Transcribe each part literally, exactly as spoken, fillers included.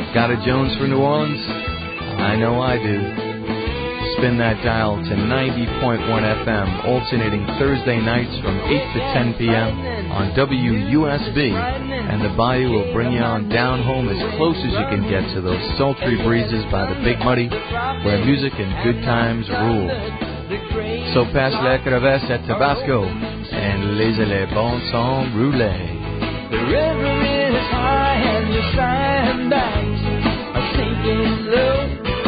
Got a Jones for New Orleans? I know I do. Spin that dial to ninety point one F M, alternating Thursday nights from eight to ten p.m. on W U S B, and the Bayou will bring you on down home as close as you can get to those sultry breezes by the Big Muddy, where music and good times rule. So pass la crevasse at Tabasco, and laissez les bon sang rouler. The river is high and the sandbags are sinking low.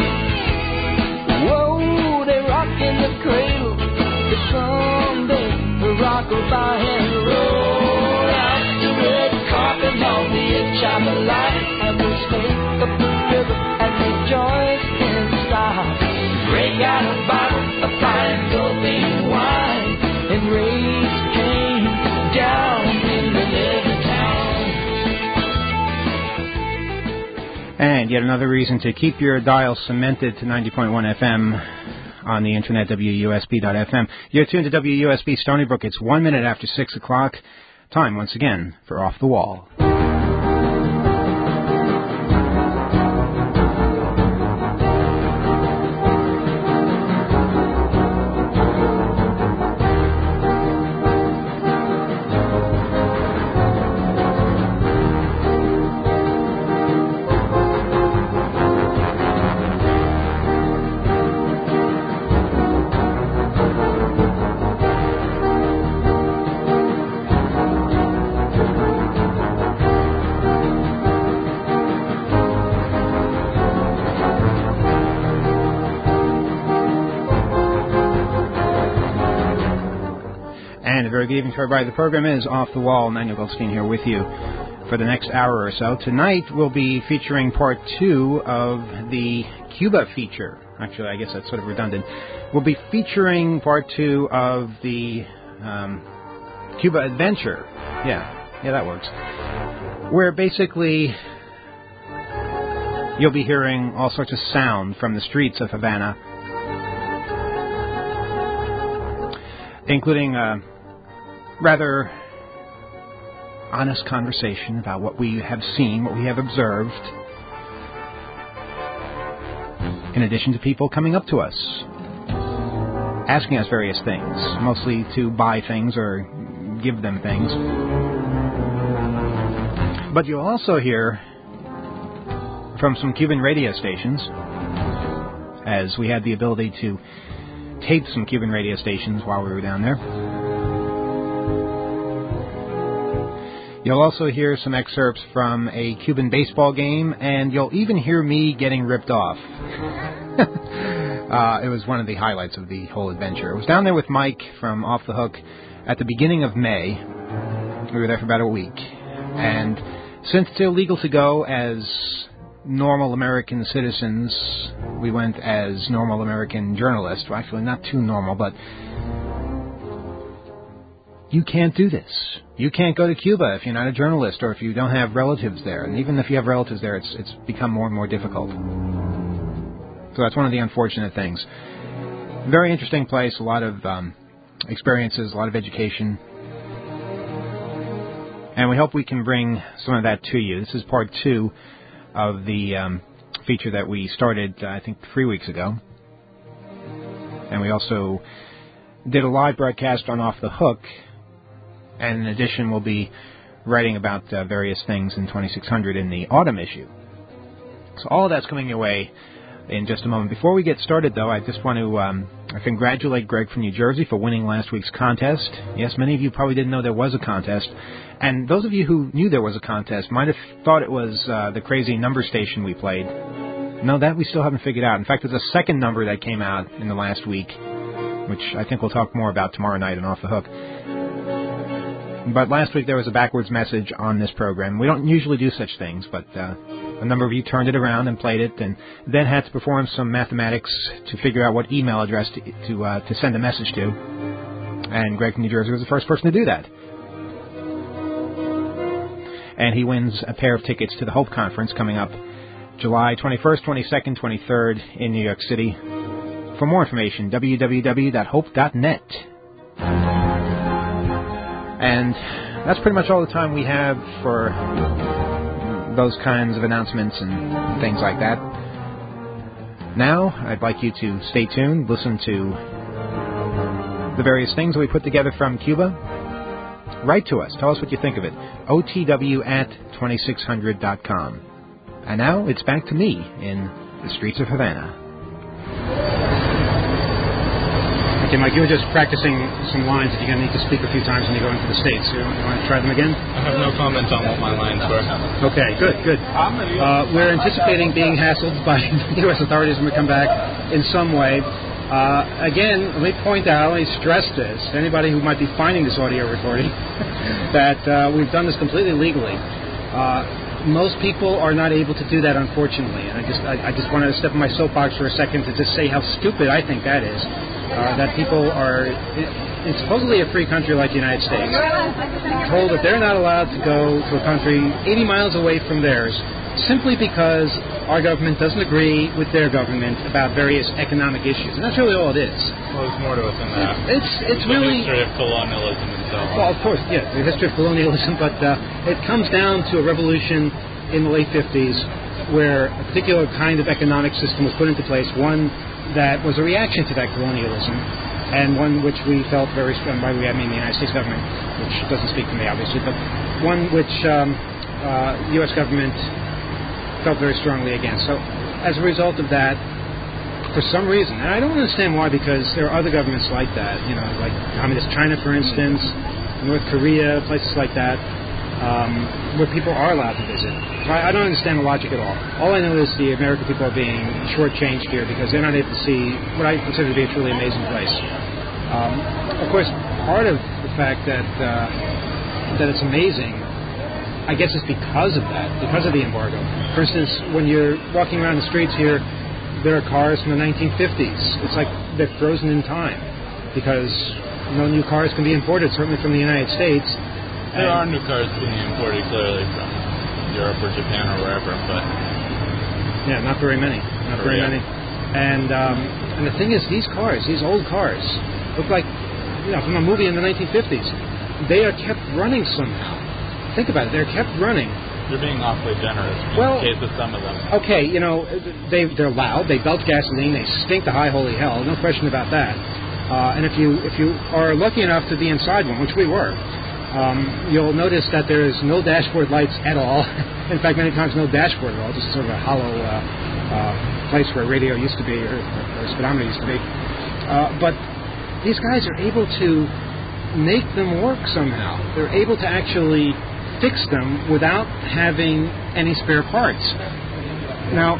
Whoa, they rock in the cradle, the someday the rock will by and roll out the red carpet on the edge of the light, and we'll smoke up the river and rejoice in style. Break out a bottle of fine filthy wine and raise Cain down in the little town. And yet another reason to keep your dial cemented to ninety point one F M on the internet, W U S B dot F M. You're tuned to W U S B Stony Brook. It's one minute after six o'clock. Time once again for Off the Wall. Good evening to everybody. The program is Off the Wall. Manuel Goldstein here with you for the next hour or so. Tonight we'll be featuring part two of the Cuba feature. Actually, I guess that's sort of redundant. We'll be featuring part two of the um, Cuba Adventure. Yeah, yeah, that works. Where basically you'll be hearing all sorts of sound from the streets of Havana, including Uh, rather honest conversation about what we have seen, what we have observed, in addition to people coming up to us, asking us various things, mostly to buy things or give them things. But you'll also hear from some Cuban radio stations, as we had the ability to tape some Cuban radio stations while we were down there. You'll also hear some excerpts from a Cuban baseball game, and you'll even hear me getting ripped off. uh, it was one of the highlights of the whole adventure. I was down there with Mike from Off the Hook at the beginning of May. We were there for about a week. And since it's illegal to go as normal American citizens, we went as normal American journalists. Well, actually, not too normal, but you can't do this. You can't go to Cuba if you're not a journalist or if you don't have relatives there. And even if you have relatives there, it's it's become more and more difficult. So that's one of the unfortunate things. Very interesting place, a lot of um, experiences, a lot of education. And we hope we can bring some of that to you. This is part two of the um, feature that we started, uh, I think, three weeks ago. And we also did a live broadcast on Off the Hook. And in addition, we'll be writing about uh, various things in twenty-six hundred in the autumn issue. So all of that's coming your way in just a moment. Before we get started, though, I just want to um, congratulate Greg from New Jersey for winning last week's contest. Yes, many of you probably didn't know there was a contest. And those of you who knew there was a contest might have thought it was uh, the crazy number station we played. No, that we still haven't figured out. In fact, there's a second number that came out in the last week, which I think we'll talk more about tomorrow night on Off the Hook. But last week there was a backwards message on this program. We don't usually do such things, but uh, a number of you turned it around and played it, and then had to perform some mathematics to figure out what email address to to, uh, to send a message to. And Greg from New Jersey was the first person to do that. And he wins a pair of tickets to the Hope Conference coming up July twenty-first, twenty-second, twenty-third in New York City. For more information, w w w dot hope dot net. And that's pretty much all the time we have for those kinds of announcements and things like that. Now, I'd like you to stay tuned, listen to the various things we put together from Cuba. Write to us. Tell us what you think of it. O T W at twenty-six hundred dot com. And now, it's back to me in the streets of Havana. Okay, Mike, you were just practicing some lines that you're going to need to speak a few times when you go into the States. You, you want to try them again? I have no comment on what my lines were. Okay, good, good. Uh, we're anticipating being hassled by U S authorities when we come back in some way. Uh, again, let me point out, let me stress this, to anybody who might be finding this audio recording, that uh, we've done this completely legally. Uh, most people are not able to do that, unfortunately, and I just I, I just wanted to step on my soapbox for a second to just say how stupid I think that is. Uh, that people are, it, it's supposedly a free country like the United States, told that they're not allowed to go to a country eighty miles away from theirs simply because our government doesn't agree with their government about various economic issues. And that's really all it is. Well, there's more to it than that. It's it's the really... history of colonialism and so on. Well, of course, yeah, the history of colonialism, but uh, it comes down to a revolution in the late fifties where a particular kind of economic system was put into place, one that was a reaction to that colonialism, and one which we felt very strong, by we I mean the United States government, which doesn't speak for me, obviously, but one which um, uh, the U S government felt very strongly against. So as a result of that, for some reason, and I don't understand why, because there are other governments like that, you know, like Communist China, for instance, North Korea, places like that, um, where people are allowed to visit. So I, I don't understand the logic at all. All I know is the American people are being shortchanged here because they're not able to see what I consider to be a truly amazing place. Um, of course, part of the fact that uh, that it's amazing, I guess, is because of that, because of the embargo. For instance, when you're walking around the streets here, there are cars from the nineteen fifties. It's like they're frozen in time because no new cars can be imported, certainly from the United States. There are new cars being imported, clearly, from Europe or Japan or wherever, but... Yeah, not very many. Not very many. And um, and the thing is, these cars, these old cars, look like, you know, from a movie in the nineteen fifties. They are kept running somehow. Think about it. They're kept running. You're being awfully generous in well, the case of some of them. Okay, you know, they, they're loud. They belch gasoline. They stink to high holy hell. No question about that. Uh, and if you if you are lucky enough to be inside one, which we were, Um, you'll notice that there is no dashboard lights at all. In fact, many times no dashboard at all, just sort of a hollow uh, uh, place where radio used to be, or, or speedometer used to be. Uh, but these guys are able to make them work somehow. They're able to actually fix them without having any spare parts. Now,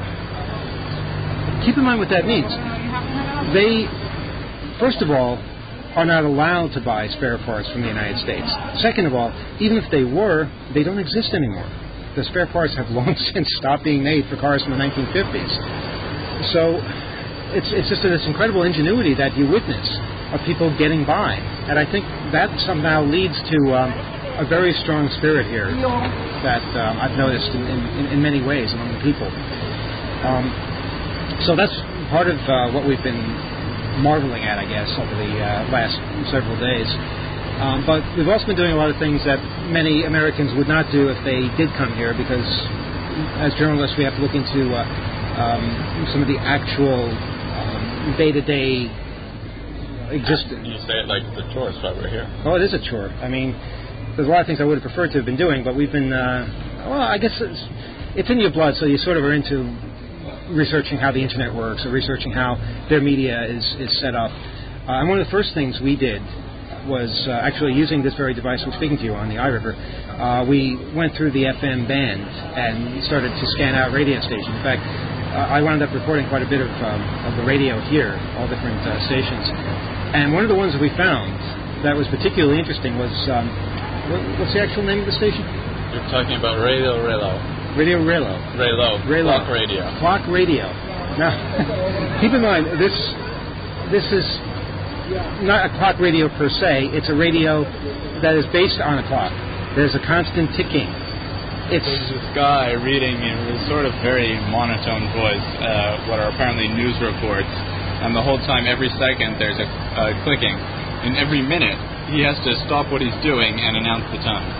keep in mind what that means. They, first of all, are not allowed to buy spare parts from the United States. Second of all, even if they were, they don't exist anymore. The spare parts have long since stopped being made for cars from the nineteen fifties. So it's it's just this incredible ingenuity that you witness of people getting by. And I think that somehow leads to um, a very strong spirit here that um, I've noticed in, in, in many ways among the people. Um, so that's part of uh, what we've been marveling at, I guess, over the uh, last several days. Um, but we've also been doing a lot of things that many Americans would not do if they did come here, because as journalists we have to look into uh, um, some of the actual um, day-to-day existence. You say it like it's a chore, so we're here. Oh, it is a chore. I mean, there's a lot of things I would have preferred to have been doing, but we've been, uh, well, I guess it's, it's in your blood, so you sort of are into researching how the internet works, or researching how their media is, is set up. Uh, and one of the first things we did was uh, actually using this very device we're speaking to you on, the iRiver. Uh, we went through the F M band and started to scan out radio stations. In fact, uh, I wound up recording quite a bit of, um, of the radio here, all different uh, stations. And one of the ones that we found that was particularly interesting was, um, what, what's the actual name of the station? You're talking about Radio Relo. Radio Relo. Relo. Relo. Clock Radio. Clock Radio. Now, keep in mind, this this is not a clock radio per se. It's a radio that is based on a clock. There's a constant ticking. It's There's this guy reading in his sort of very monotone voice uh, what are apparently news reports, and the whole time, every second, there's a uh, clicking. And every minute, he has to stop what he's doing and announce the time.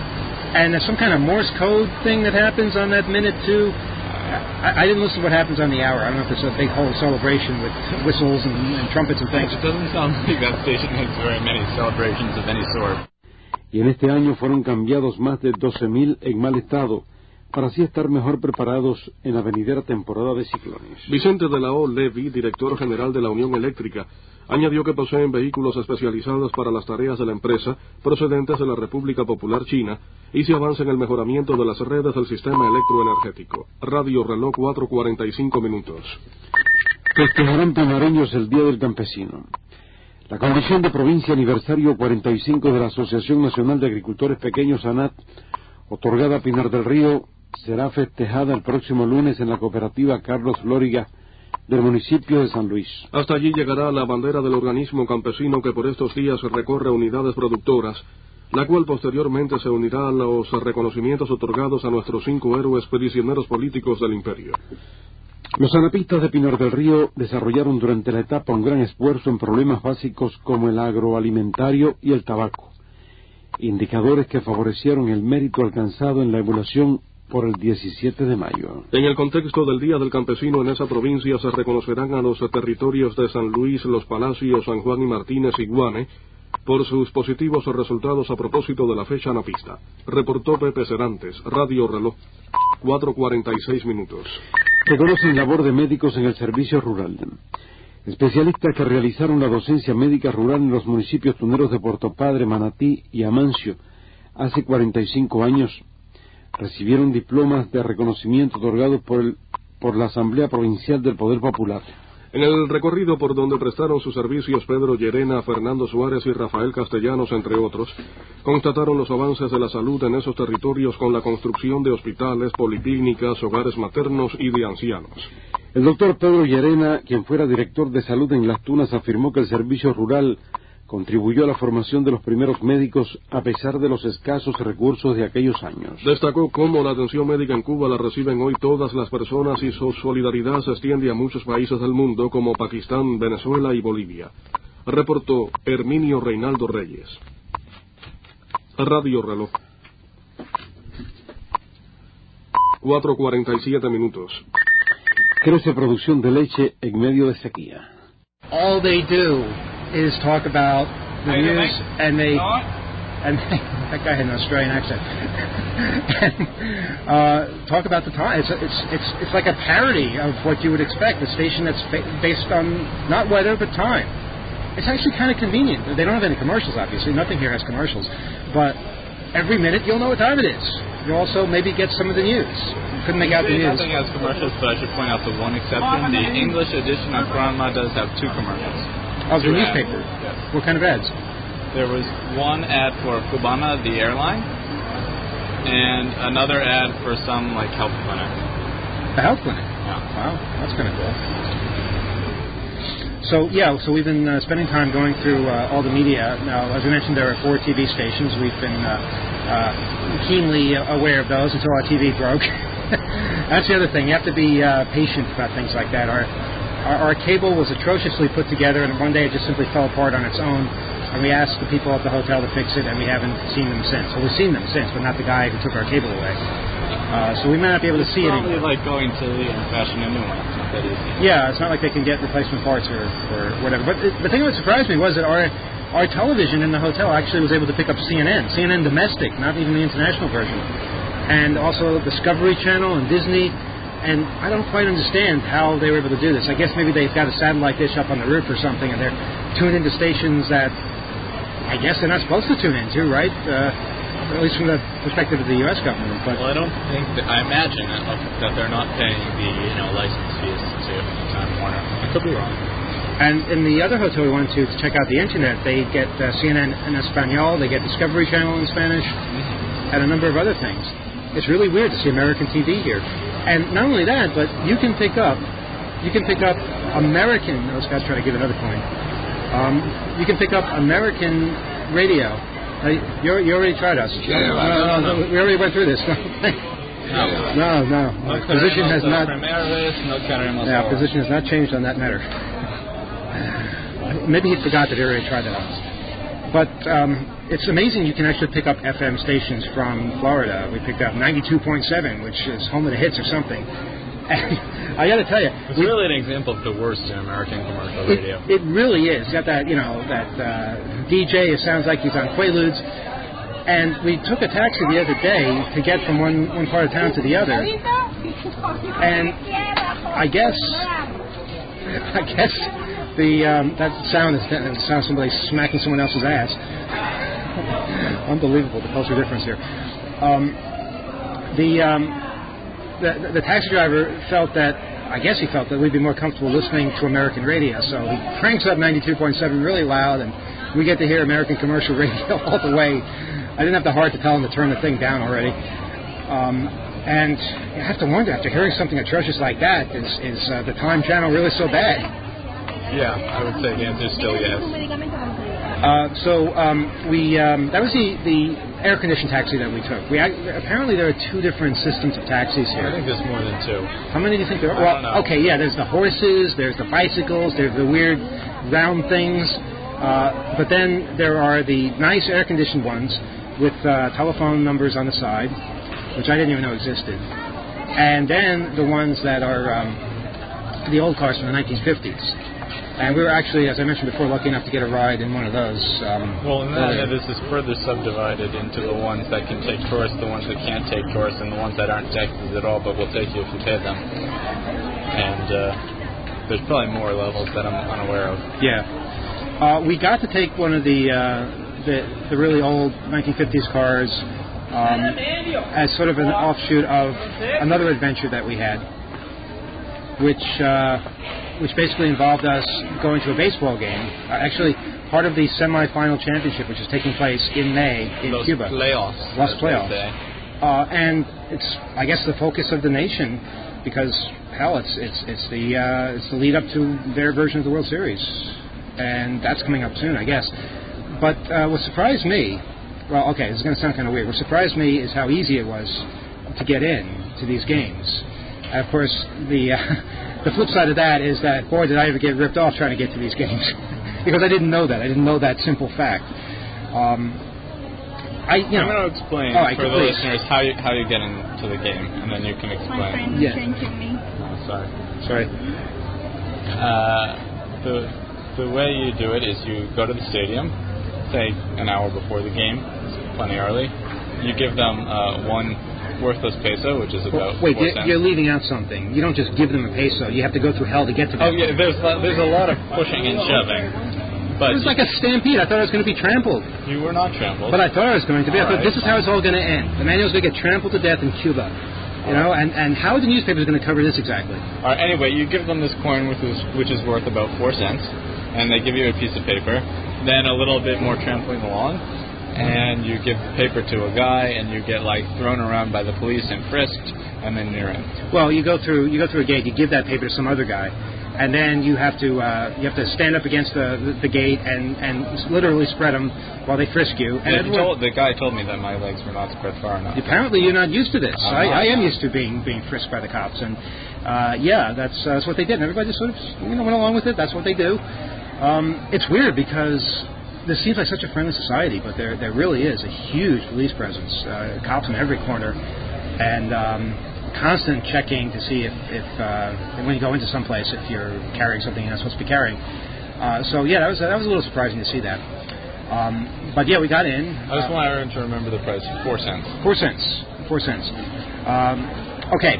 And there's some kind of Morse code thing that happens on that minute, too. I, I didn't listen to what happens on the hour. I don't know if there's a big whole celebration with whistles and, and trumpets and things. It doesn't sound like that station has very many celebrations of any sort. Y en este año fueron cambiados más de doce mil en mal estado, para así estar mejor preparados en la venidera temporada de ciclones. Vicente de la O. Levy, director general de la Unión Eléctrica, añadió que poseen vehículos especializados para las tareas de la empresa procedentes de la República Popular China y se avanza en el mejoramiento de las redes del sistema electroenergético. Radio Reloj, cuatro cuarenta y cinco minutos. Festejarán panareños el Día del Campesino. La Convención de Provincia Aniversario cuarenta y cinco de la Asociación Nacional de Agricultores Pequeños ANAT, otorgada a Pinar del Río, será festejada el próximo lunes en la cooperativa Carlos Lóriga del municipio de San Luis. Hasta allí llegará la bandera del organismo campesino que por estos días recorre unidades productoras, la cual posteriormente se unirá a los reconocimientos otorgados a nuestros cinco héroes prisioneros políticos del imperio. Los anapistas de Pinar del Río desarrollaron durante la etapa un gran esfuerzo en problemas básicos como el agroalimentario y el tabaco, indicadores que favorecieron el mérito alcanzado en la evaluación por el diecisiete de mayo. En el contexto del Día del Campesino en esa provincia se reconocerán a los territorios de San Luis, Los Palacios, San Juan y Martínez y Guane por sus positivos resultados a propósito de la fecha anapista. Reportó Pepe Cerantes, Radio Reloj, cuatro cuarenta y seis minutos. Reconocen labor de médicos en el servicio rural. Especialistas que realizaron la docencia médica rural en los municipios tuneros de Puerto Padre, Manatí y Amancio hace cuarenta y cinco años recibieron diplomas de reconocimiento otorgados por, el, por la Asamblea Provincial del Poder Popular. En el recorrido por donde prestaron sus servicios Pedro Llerena, Fernando Suárez y Rafael Castellanos, entre otros, constataron los avances de la salud en esos territorios con la construcción de hospitales, policlínicas, hogares maternos y de ancianos. El doctor Pedro Llerena, quien fuera director de salud en Las Tunas, afirmó que el servicio rural contribuyó a la formación de los primeros médicos a pesar de los escasos recursos de aquellos años. Destacó cómo la atención médica en Cuba la reciben hoy todas las personas y su solidaridad se extiende a muchos países del mundo como Pakistán, Venezuela y Bolivia. Reportó Herminio Reinaldo Reyes. Radio Reloj. cuatro cuarenta y siete minutos. Crece producción de leche en medio de sequía. All they do is talk about the news, and they, and they, that guy had an Australian accent, and uh, talk about the time. It's, it's it's it's like a parody of what you would expect, a station that's fa- based on not weather but time. It's actually kind of convenient. They don't have any commercials, obviously. Nothing here has commercials, but every minute you'll know what time it is. You'll also maybe get some of the news. You couldn't make out the news. Nothing has commercials, but I should point out the one exception. The English edition of Granma does have two commercials. Of the newspaper? Yes. What kind of ads? There was one ad for Cubana, the airline, and another ad for some, like, health clinic. A health clinic? Yeah. Wow, that's kind of cool. So, yeah, so we've been uh, spending time going through uh, all the media. Now, as we mentioned, there are four T V stations. We've been uh, uh, keenly aware of those until our T V broke. That's the other thing. You have to be uh, patient about things like that. Our Our, our cable was atrociously put together, and one day it just simply fell apart on its own. And we asked the people at the hotel to fix it, and we haven't seen them since. Well, we've seen them since, but not the guy who took our cable away. Uh, so we may not be able to see it anymore. It's probably like going to the and fashion a new one. It's not that easy. Yeah, it's not like they can get replacement parts or, or whatever. But it, the thing that surprised me was that our our television in the hotel actually was able to pick up C N N, C N N domestic, not even the international version, and also Discovery Channel and Disney. And I don't quite understand how they were able to do this. I guess maybe they've got a satellite dish up on the roof or something, and they're tuned into stations that I guess they're not supposed to tune into, right? Uh, at least from the perspective of the U S government. But well, I don't think that, I imagine that, that they're not paying the you know license fees to Time Warner. I could be wrong. And in the other hotel we went to to check out the internet, they get uh, C N N in Espanol, they get Discovery Channel in Spanish, mm-hmm. and a number of other things. It's really weird to see American T V here. And not only that, but you can pick up, you can pick up American. Oh, this guy's trying to give another point. Um, you can pick up American radio. Uh, you, you already tried us. Yeah, no, no, no, no, we already went through this. no, no, no. no Position has not. No yeah, position has not changed on that matter. Maybe he forgot that he already tried that on us. But um, it's amazing you can actually pick up F M stations from Florida. We picked up ninety-two point seven, which is home of the hits or something. And I got to tell you, it's we, really an example of the worst in American commercial radio. It, it really is. You got that, you know, that uh, D J. It sounds like he's on Quaaludes. And we took a taxi the other day to get from one, one part of town to the other. And I guess, I guess the um, that sound is that sounds somebody smacking someone else's ass. Unbelievable, the culture difference here. Um, the, um, the the taxi driver felt that, I guess he felt that we'd be more comfortable listening to American radio, so he cranks up ninety-two point seven really loud, and we get to hear American commercial radio all the way. I didn't have the heart to tell him to turn the thing down already. Um, and you have to wonder, after hearing something atrocious like that, is, is uh, the Time Channel really so bad? Yeah, I would say the answer is still yes. Uh, so um, we um, that was the, the air-conditioned taxi that we took. We apparently there are two different systems of taxis here. I think there's more than two. How many do you think there are? I Well, don't know. Okay, yeah, there's the horses, there's the bicycles, there's the weird round things. Uh, but then there are the nice air-conditioned ones with uh, telephone numbers on the side, which I didn't even know existed. And then the ones that are um, the old cars from the nineteen fifties. And we were actually, as I mentioned before, lucky enough to get a ride in one of those. Um, well, and then this is further subdivided into the ones that can take tourists, the ones that can't take tourists, and the ones that aren't taxis at all but will take you if you pay them. And uh, there's probably more levels that I'm unaware of. Yeah. Uh, we got to take one of the, uh, the the really old nineteen fifties cars um, as sort of an offshoot of another adventure that we had, which uh, which basically involved us going to a baseball game. Uh, actually, part of the semifinal championship, which is taking place in May in Los Cuba. Playoffs. Los Playoffs. Uh, and it's, I guess, the focus of the nation because, hell, it's it's it's the uh, it's the lead up to their version of the World Series. And that's coming up soon, I guess. But uh, what surprised me, well, okay, this is going to sound kind of weird. What surprised me is how easy it was to get in to these games. And of course, the uh, the flip side of that is that, boy, did I ever get ripped off trying to get to these games. Because I didn't know that. I didn't know that simple fact. Um, I, you know, I'm going to explain right, for the please. listeners how you, how you get into the game, and then you can explain. My friend Yeah. is changing me. Oh, sorry. Sorry. Uh, the... The way you do it is you go to the stadium, say an hour before the game, plenty early. You give them uh, one worthless peso, which is about Wait, four you're, cents. you're leaving out something. You don't just give them a peso. You have to go through hell to get to that. Oh yeah, there's there's a lot of pushing and shoving. But It was like a stampede. I thought I was going to be trampled. you were not trampled. But I thought I was going to be. I All thought right, this is how it's all going to end. The man was going to get trampled to death in Cuba. You know, and, and how are the newspapers going to cover this exactly? All right, anyway, you give them this coin, which is, which is worth about four cents. And they give you a piece of paper, then a little bit more trampling along, and you give the paper to a guy, and you get like thrown around by the police and frisked, and then you're in. Well, you go through you go through a gate, you give that paper to some other guy, and then you have to uh, you have to stand up against the the, the gate and, and literally spread them while they frisk you. And Yeah, he everyone, told, the guy told me that my legs were not spread far enough. apparently, you're not used to this. I'm I, not, I am no. used to being being frisked by the cops, and uh, yeah, that's uh, that's what they did. And everybody just sort of you know went along with it. That's what they do. Um, it's weird because this seems like such a friendly society, but there there really is a huge police presence, uh, cops in every corner, and um, constant checking to see if, if uh, when you go into some place if you're carrying something you're not supposed to be carrying. Uh, so yeah, that was that was a little surprising to see that. Um, but yeah, we got in. I just uh, want everyone to remember the price, four cents. Four cents. Four cents. Um, okay.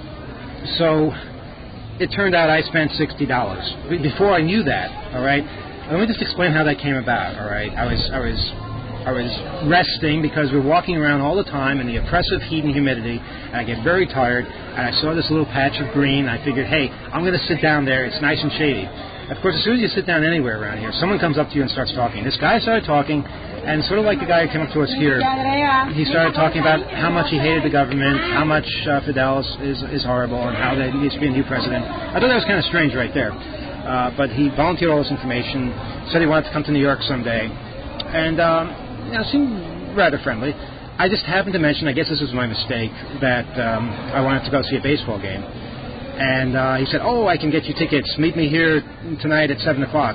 So it turned out I spent sixty dollars. Before I knew that, all right, let me just explain how that came about, all right? I was I was I was resting because we were walking around all the time in the oppressive heat and humidity, and I get very tired, and I saw this little patch of green, and I figured, hey, I'm going to sit down there. It's nice and shady. Of course, as soon as you sit down anywhere around here, someone comes up to you and starts talking. This guy started talking, and sort of like the guy who came up to us here, he started talking about how much he hated the government, how much uh, Fidel is, is, is horrible, and how there needs to be a new president. I thought that was kind of strange right there. Uh, but he volunteered all this information, said he wanted to come to New York someday, and um, you know, seemed rather friendly. I just happened to mention, I guess this was my mistake, that um, I wanted to go see a baseball game. And uh, he said, oh, I can get you tickets. Meet me here tonight at seven o'clock.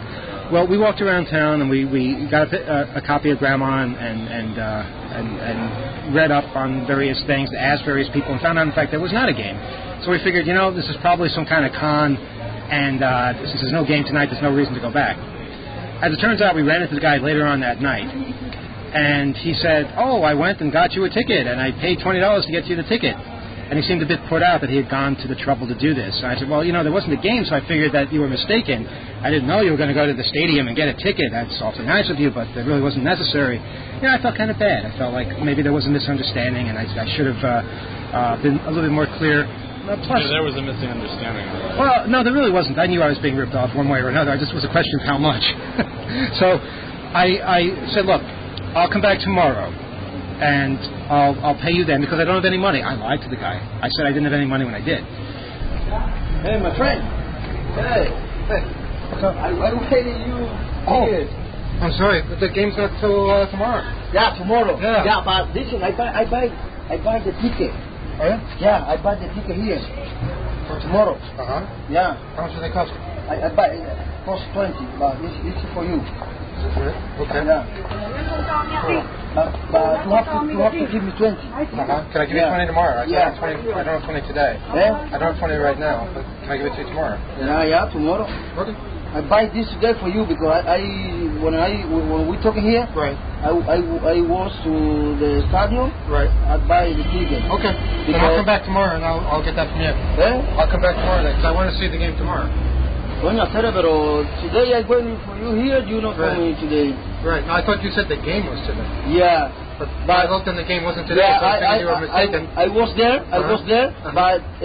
Well, we walked around town and we, we got a, a, a copy of Grandma and and and, uh, and and read up on various things, asked various people, and found out, in fact, there was not a game. So we figured, you know, this is probably some kind of con, and uh, since there's no game tonight, there's no reason to go back. As it turns out, we ran into the guy later on that night, and he said, oh, I went and got you a ticket, and I paid twenty dollars to get you the ticket. And he seemed a bit put out that he had gone to the trouble to do this. And I said, well, you know, there wasn't a game, so I figured that you were mistaken. I didn't know you were going to go to the stadium and get a ticket. That's awfully nice of you, but it really wasn't necessary. You know, I felt kind of bad. I felt like maybe there was a misunderstanding, and I, I should have uh, uh, been a little bit more clear. Uh, plus, yeah, there was a misunderstanding. Well, no, there really wasn't. I knew I was being ripped off one way or another. It just was a question of how much. So I, I said, look, I'll come back tomorrow. And I'll I'll pay you then because I don't have any money. I lied to the guy. I said I didn't have any money when I did. Hey, my friend. Hey. Hey. So I, I waited you. Oh. Here. I'm sorry, but the game's not till uh, tomorrow. Yeah, tomorrow. Yeah. Yeah, but listen, I buy I buy I buy the ticket. Oh yeah? Yeah, I buy the ticket here for tomorrow. Uh huh. Yeah. How much do they cost? I, I buy it cost twenty, but this this is for you. Okay. Yeah. So, but, but you have to you have to give me twenty. Uh-huh. Can I give Yeah. you twenty tomorrow? I, Yeah. don't have twenty, I don't have twenty today. Yeah. I don't have twenty right now, but can I give it to you tomorrow? Yeah, yeah, tomorrow. Okay. I buy this today for you because I, I when I when we talking here, Right. I, I, I was to the stadium. Right. I buy the ticket. Okay. Then I'll come back tomorrow and I'll, I'll get that from you. Eh? I'll come back tomorrow then because I want to see the game tomorrow. Bueno, hacer, pero today I'm waiting for you here. You not Right. coming today. Right. Now, I thought you said the game was today. Yeah. But, But- I looked and the game wasn't today, Yeah, so I I, figured you were I, mistaken. I, I was there. I Uh-huh. was there, Uh-huh. but uh,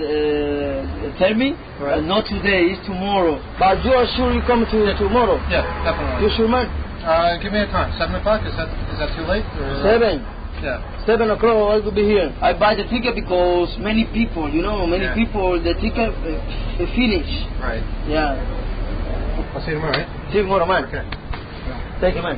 uh, tell me, Right. uh, not today. It's tomorrow. But you are sure you come to tomorrow? Yeah, You definitely. sure, man? Uh, give me a time. Seven o'clock. Is that is that too late? Or, uh, Seven. Yeah. Seven o'clock I will be here. I buy the ticket because many people, you know, many Yeah. people, the ticket uh, finish. Right. Yeah. I'll see you tomorrow. Right? See you tomorrow, man. Okay. Thank you, man.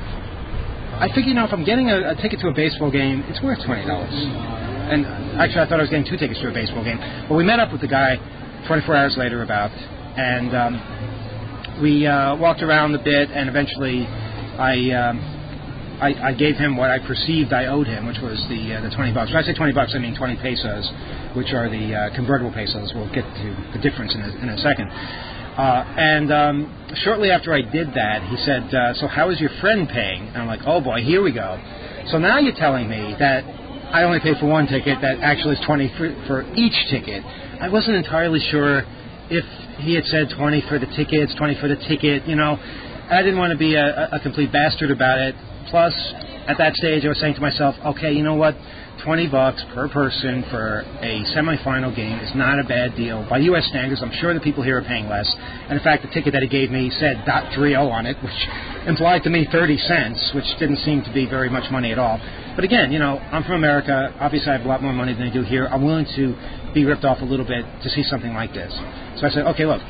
I figure, you know, if I'm getting a, a ticket to a baseball game, it's worth twenty dollars. And actually, I thought I was getting two tickets to a baseball game. But we met up with the guy twenty-four hours later about, and um, we uh, walked around a bit, and eventually I, um, I I gave him what I perceived I owed him, which was the uh, the twenty bucks. When I say twenty bucks, I mean twenty pesos, which are the uh, convertible pesos. We'll get to the difference in a, in a second. Uh, and um, shortly after I did that, he said, uh, so how is your friend paying? And I'm like, oh boy, here we go. So now you're telling me that I only paid for one ticket, that actually is twenty for, for each ticket. I wasn't entirely sure if he had said twenty for the tickets, twenty for the ticket, you know. I didn't want to be a, a complete bastard about it. Plus, at that stage, I was saying to myself, okay, you know what? twenty bucks per person for a semifinal game is not a bad deal. By U S standards, I'm sure the people here are paying less. And in fact, the ticket that he gave me said .thirty on it, which implied to me thirty cents, which didn't seem to be very much money at all. But again, you know, I'm from America. Obviously, I have a lot more money than I do here. I'm willing to be ripped off a little bit to see something like this. So I said, okay, look,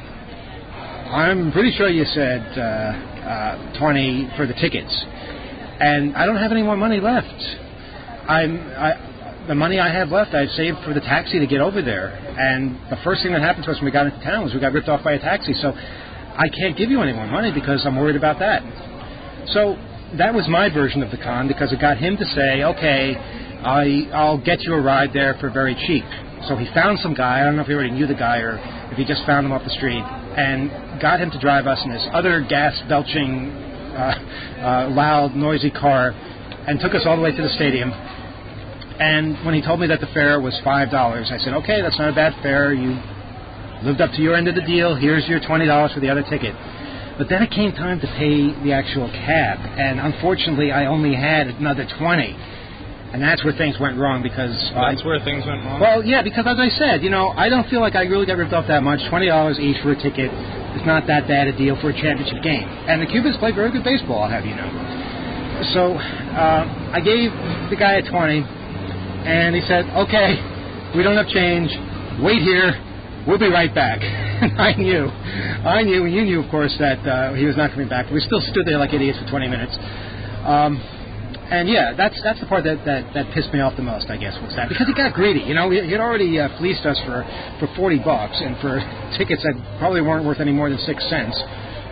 I'm pretty sure you said uh, uh, twenty for the tickets. And I don't have any more money left. I'm, I, the money I have left, I've saved for the taxi to get over there. And the first thing that happened to us when we got into town was we got ripped off by a taxi. So I can't give you any more money because I'm worried about that. So that was my version of the con because it got him to say, okay, I, I'll get you a ride there for very cheap. So he found some guy, I don't know if he already knew the guy or if he just found him off the street, and got him to drive us in this other gas-belching, uh, uh, loud, noisy car, and took us all the way to the stadium. And when he told me that the fare was five dollars, I said, okay, that's not a bad fare. You lived up to your end of the deal. Here's your twenty dollars for the other ticket. But then it came time to pay the actual cab, and unfortunately, I only had another twenty. And that's where things went wrong because... That's uh, where things went wrong? Well, yeah, because as I said, you know, I don't feel like I really got ripped off that much. twenty dollars each for a ticket is not that bad a deal for a championship game. And the Cubans play very good baseball, I'll have you know. So uh, I gave the guy a twenty, and he said, okay, we don't have change. Wait here. We'll be right back. And I knew. I knew, and you knew, of course, that uh, he was not coming back. We still stood there like idiots for twenty minutes. Um... And yeah, that's that's the part that, that, that pissed me off the most, I guess, was that. Because he got greedy. You know, he had already uh, fleeced us for, for forty bucks, and for tickets that probably weren't worth any more than six cents.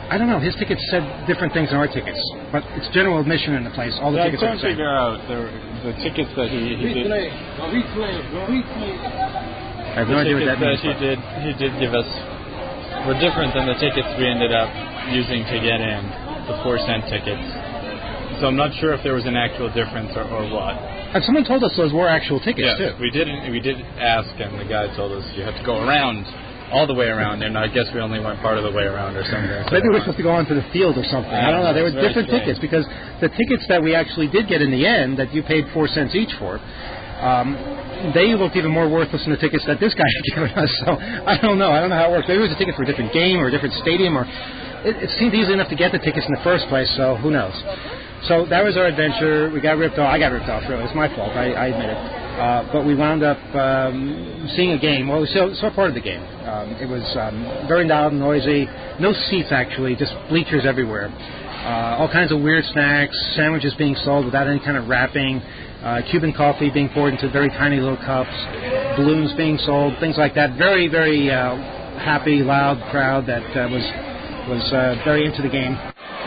I don't know. His tickets said different things than our tickets, but it's general admission in the place. All the yeah, tickets I are the couldn't same. figure out the, the tickets that he, he did. Replay, replay, replay. I have The no idea what tickets that means. that he did he did give us were different than the tickets we ended up using to get in, the four cent tickets. So I'm not sure if there was an actual difference or, or what. And someone told us those were actual tickets Yes, too. we did. We did ask, and the guy told us you have to go around, all the way around, and I guess we only went part of the way around or something. Maybe we're supposed to go onto the field or something. I don't know. They were It's very different strange. tickets because the tickets that we actually did get in the end, that you paid four cents each for, um, they looked even more worthless than the tickets that this guy had given us. So I don't know. I don't know how it works. Maybe it was a ticket for a different game or a different stadium, or it, it seemed easy enough to get the tickets in the first place. So who knows? So that was our adventure. We got ripped off. I got ripped off, really. It's my fault. I, I admit it. Uh, but we wound up um, seeing a game. Well, we saw, saw part of the game. Um, it was um, very loud and noisy. No seats, actually, just bleachers everywhere. Uh, all kinds of weird snacks, sandwiches being sold without any kind of wrapping, uh, Cuban coffee being poured into very tiny little cups, balloons being sold, things like that. Very, very uh, happy, loud crowd that uh, was, was uh, very into the game.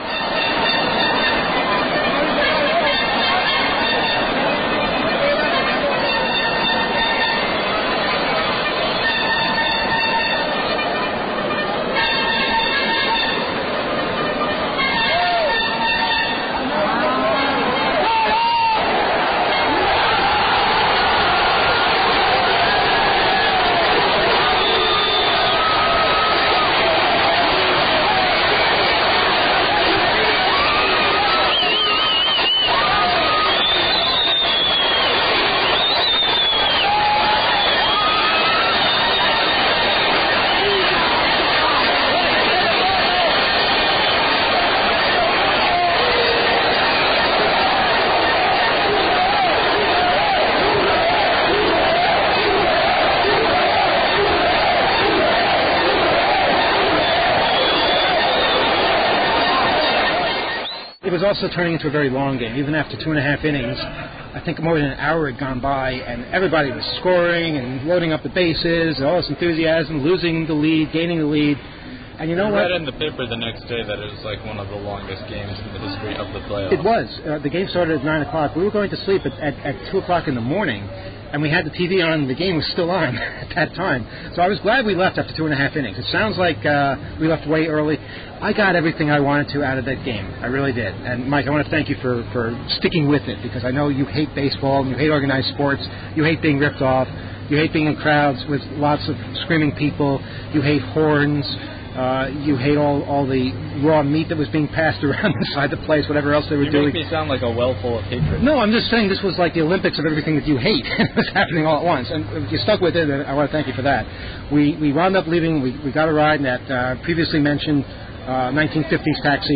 It was also turning into a very long game. Even after two and a half innings, I think more than an hour had gone by, and everybody was scoring and loading up the bases, and all this enthusiasm, losing the lead, gaining the lead. And you know I what? read in the paper the next day that it was like one of the longest games in the history of the playoffs. It was. Uh, the game started at nine o'clock. We were going to sleep at, at, at two o'clock in the morning, and we had the T V on, and the game was still on at that time. So I was glad we left after two and a half innings. It sounds like uh, we left way early. I got everything I wanted to out of that game. I really did. And, Mike, I want to thank you for, for sticking with it, because I know you hate baseball, and you hate organized sports, you hate being ripped off, you hate being in crowds with lots of screaming people, you hate horns. Uh, you hate all, all the raw meat that was being passed around inside the place, whatever else they were you doing. make me sound like a well full of hatred. No, I'm just saying this was like the Olympics of everything that you hate. It was happening all at once. And if you stuck with it, and I want to thank you for that. We we wound up leaving. We, we got a ride in that uh, previously mentioned uh, nineteen fifties taxi.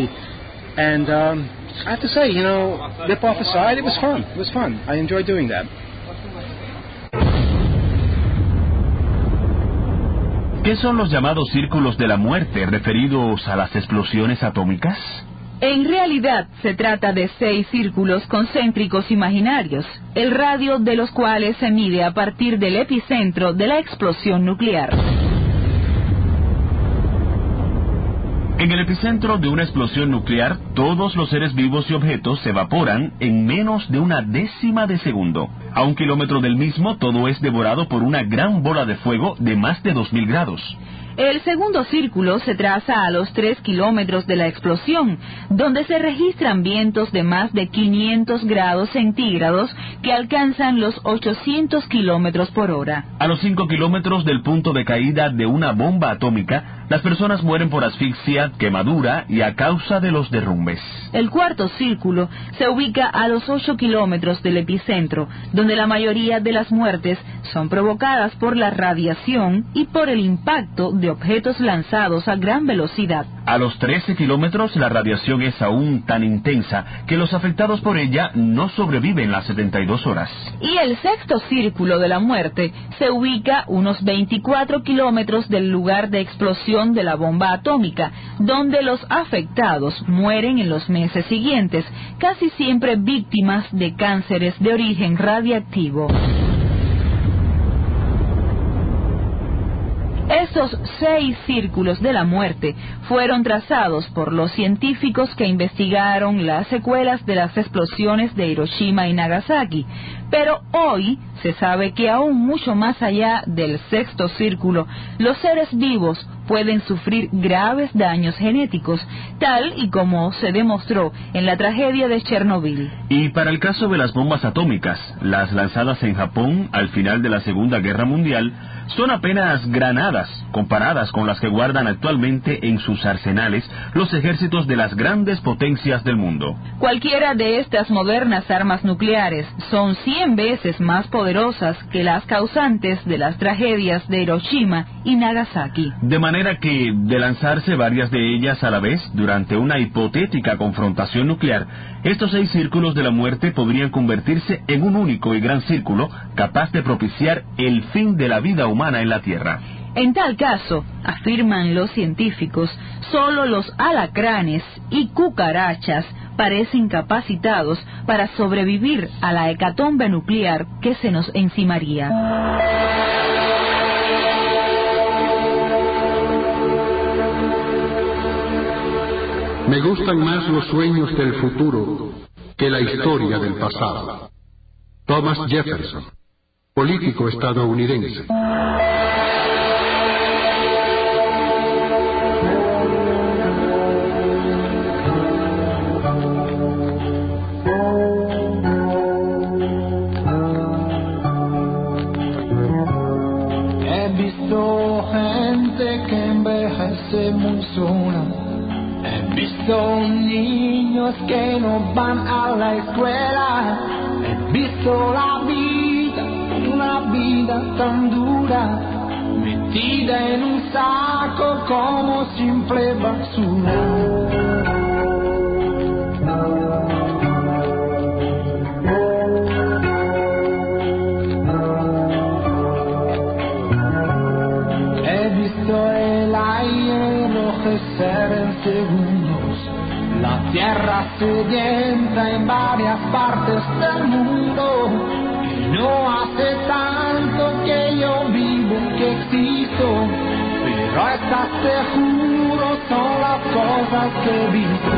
And um, I have to say, you know, rip off aside, it was fun. It was fun. I enjoyed doing that. ¿Qué son los llamados círculos de la muerte referidos a las explosiones atómicas? En realidad se trata de seis círculos concéntricos imaginarios, el radio de los cuales se mide a partir del epicentro de la explosión nuclear. En el epicentro de una explosión nuclear, todos los seres vivos y objetos se evaporan en menos de una décima de segundo. A un kilómetro del mismo, todo es devorado por una gran bola de fuego de más de dos mil grados. El segundo círculo se traza a los tres kilómetros de la explosión, donde se registran vientos de más de quinientos grados centígrados que alcanzan los ochocientos kilómetros por hora. A los cinco kilómetros del punto de caída de una bomba atómica, las personas mueren por asfixia, quemadura y a causa de los derrumbes. El cuarto círculo se ubica a los ocho kilómetros del epicentro, donde la mayoría de las muertes son provocadas por la radiación y por el impacto de objetos lanzados a gran velocidad. A los trece kilómetros la radiación es aún tan intensa que los afectados por ella no sobreviven las setenta y dos horas. Y el sexto círculo de la muerte se ubica unos veinticuatro kilómetros del lugar de explosión de la bomba atómica, donde los afectados mueren en los meses siguientes, casi siempre víctimas de cánceres de origen radiactivo. Estos seis círculos de la muerte fueron trazados por los científicos que investigaron las secuelas de las explosiones de Hiroshima y Nagasaki, pero hoy se sabe que aún mucho más allá del sexto círculo, los seres vivos pueden sufrir graves daños genéticos, tal y como se demostró en la tragedia de Chernobyl. Y para el caso de las bombas atómicas, las lanzadas en Japón al final de la Segunda Guerra Mundial, son apenas granadas comparadas con las que guardan actualmente en sus arsenales los ejércitos de las grandes potencias del mundo. Cualquiera de estas modernas armas nucleares son cien veces más poderosas que las causantes de las tragedias de Hiroshima y Nagasaki. De manera que, de lanzarse varias de ellas a la vez durante una hipotética confrontación nuclear, estos seis círculos de la muerte podrían convertirse en un único y gran círculo capaz de propiciar el fin de la vida humana en la Tierra. En tal caso, afirman los científicos, solo los alacranes y cucarachas parecen capacitados para sobrevivir a la hecatombe nuclear que se nos encimaría. Me gustan más los sueños del futuro que la historia del pasado. Thomas Jefferson, político estadounidense. He visto gente que envejece muy sola. He visto niños que no van a la escuela. He visto la vida, una vida tan dura, metida en un saco como simple basura. He visto el aire enrojecer en segundos, la tierra sedienta en varias partes del mundo. Y no hace tanto que yo vivo, que existo, pero estas, te juro, son las cosas que he visto.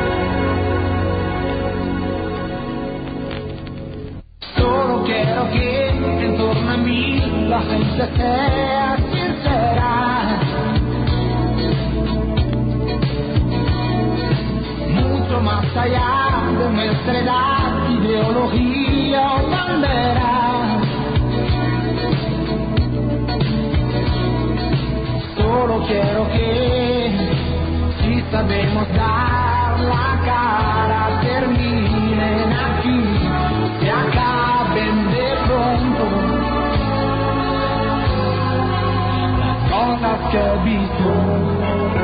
Solo quiero que en torno a mí la gente sea sincera, mucho más allá de nuestra edad, ideología o bandera. Solo quiero que, si sabemos dar la cara, terminen aquí, se acaben de pronto las cosas que he visto.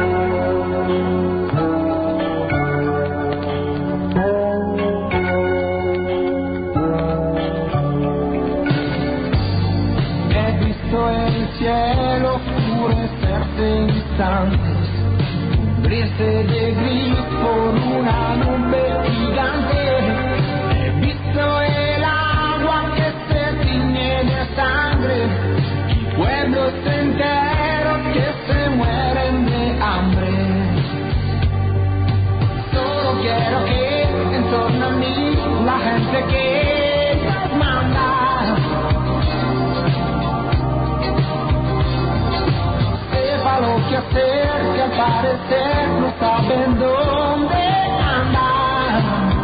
El cielo oscurecerse instantes, cubrirse de gris por una nube gigante. He visto el agua que se tiñe de sangre y pueblos enteros que se mueren de hambre. Solo quiero que en torno a mí la gente que nos manda lo que hacer, que al parecer no saben dónde andar.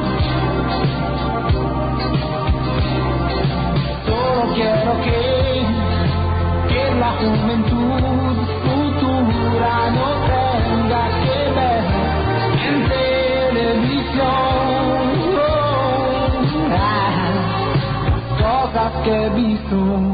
Solo quiero que, que la juventud futura no tenga que ver en televisión las cosas que he visto.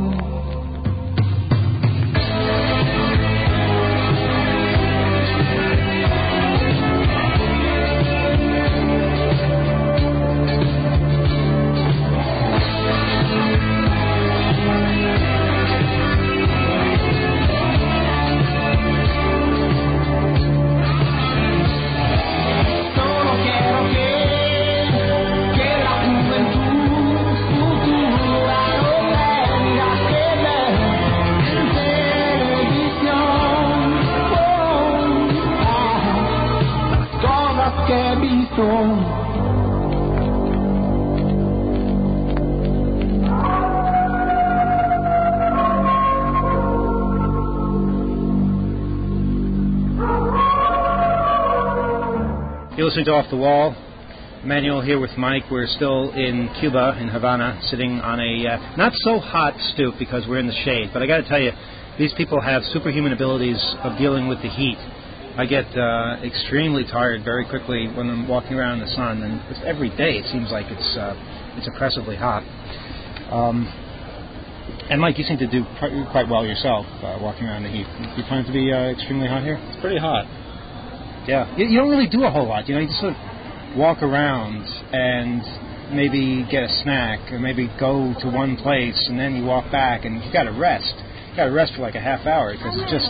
You're listening to Off the Wall. Manuel here with Mike. We're still in Cuba, in Havana, sitting on a uh, not so hot stoop because we're in the shade. But I got to tell you, these people have superhuman abilities of dealing with the heat. I get uh, extremely tired very quickly when I'm walking around in the sun, and just every day it seems like it's uh, it's oppressively hot. Um, and Mike, you seem to do pr- quite well yourself, uh, walking around in the heat. Do you find it to be uh, extremely hot here? It's pretty hot. Yeah. You, you don't really do a whole lot. You know, you just sort of walk around and maybe get a snack, or maybe go to one place and then you walk back, and you got to rest. You got to rest for like a half hour because it's just.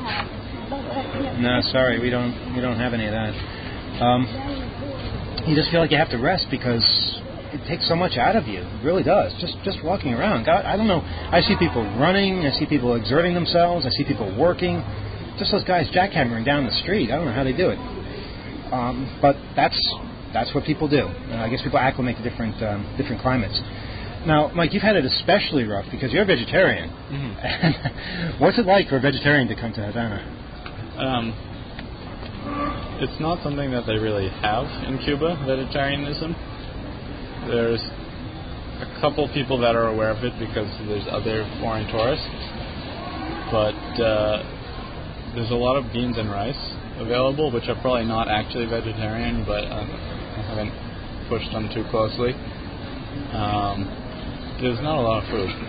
No, sorry, we don't we don't have any of that. Um, you just feel like you have to rest because it takes so much out of you. It really does. Just just walking around. God, I don't know. I see people running. I see people exerting themselves. I see people working. Just those guys jackhammering down the street. I don't know how they do it. Um, but that's that's what people do. Uh, I guess people acclimate to different um, different climates. Now, Mike, you've had it especially rough because you're a vegetarian. Mm-hmm. What's it like for a vegetarian to come to Havana? Um, it's not something that they really have in Cuba, vegetarianism. There's a couple people that are aware of it because there's other foreign tourists. But uh, there's a lot of beans and rice available, which are probably not actually vegetarian, but um, I haven't pushed them too closely. Um, there's not a lot of food.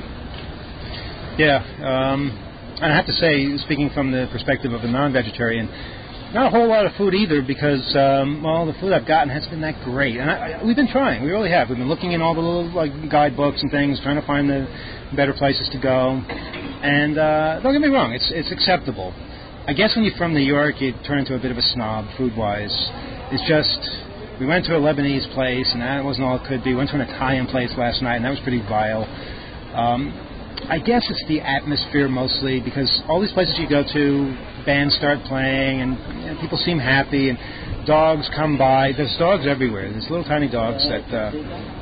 Yeah, um, and I have to say, speaking from the perspective of a non-vegetarian, not a whole lot of food either because, um, well, the food I've gotten hasn't been that great. And I, I, we've been trying, we really have. We've been looking in all the little like guidebooks and things, trying to find the better places to go. And uh, don't get me wrong, it's it's acceptable. I guess when you're from New York, you turn into a bit of a snob, food-wise. It's just, we went to a Lebanese place, and that wasn't all it could be. We went to an Italian place last night, and that was pretty vile. Um, I guess it's the atmosphere mostly, because all these places you go to, bands start playing, and you know, people seem happy, and dogs come by. There's dogs everywhere. There's little tiny dogs that, uh,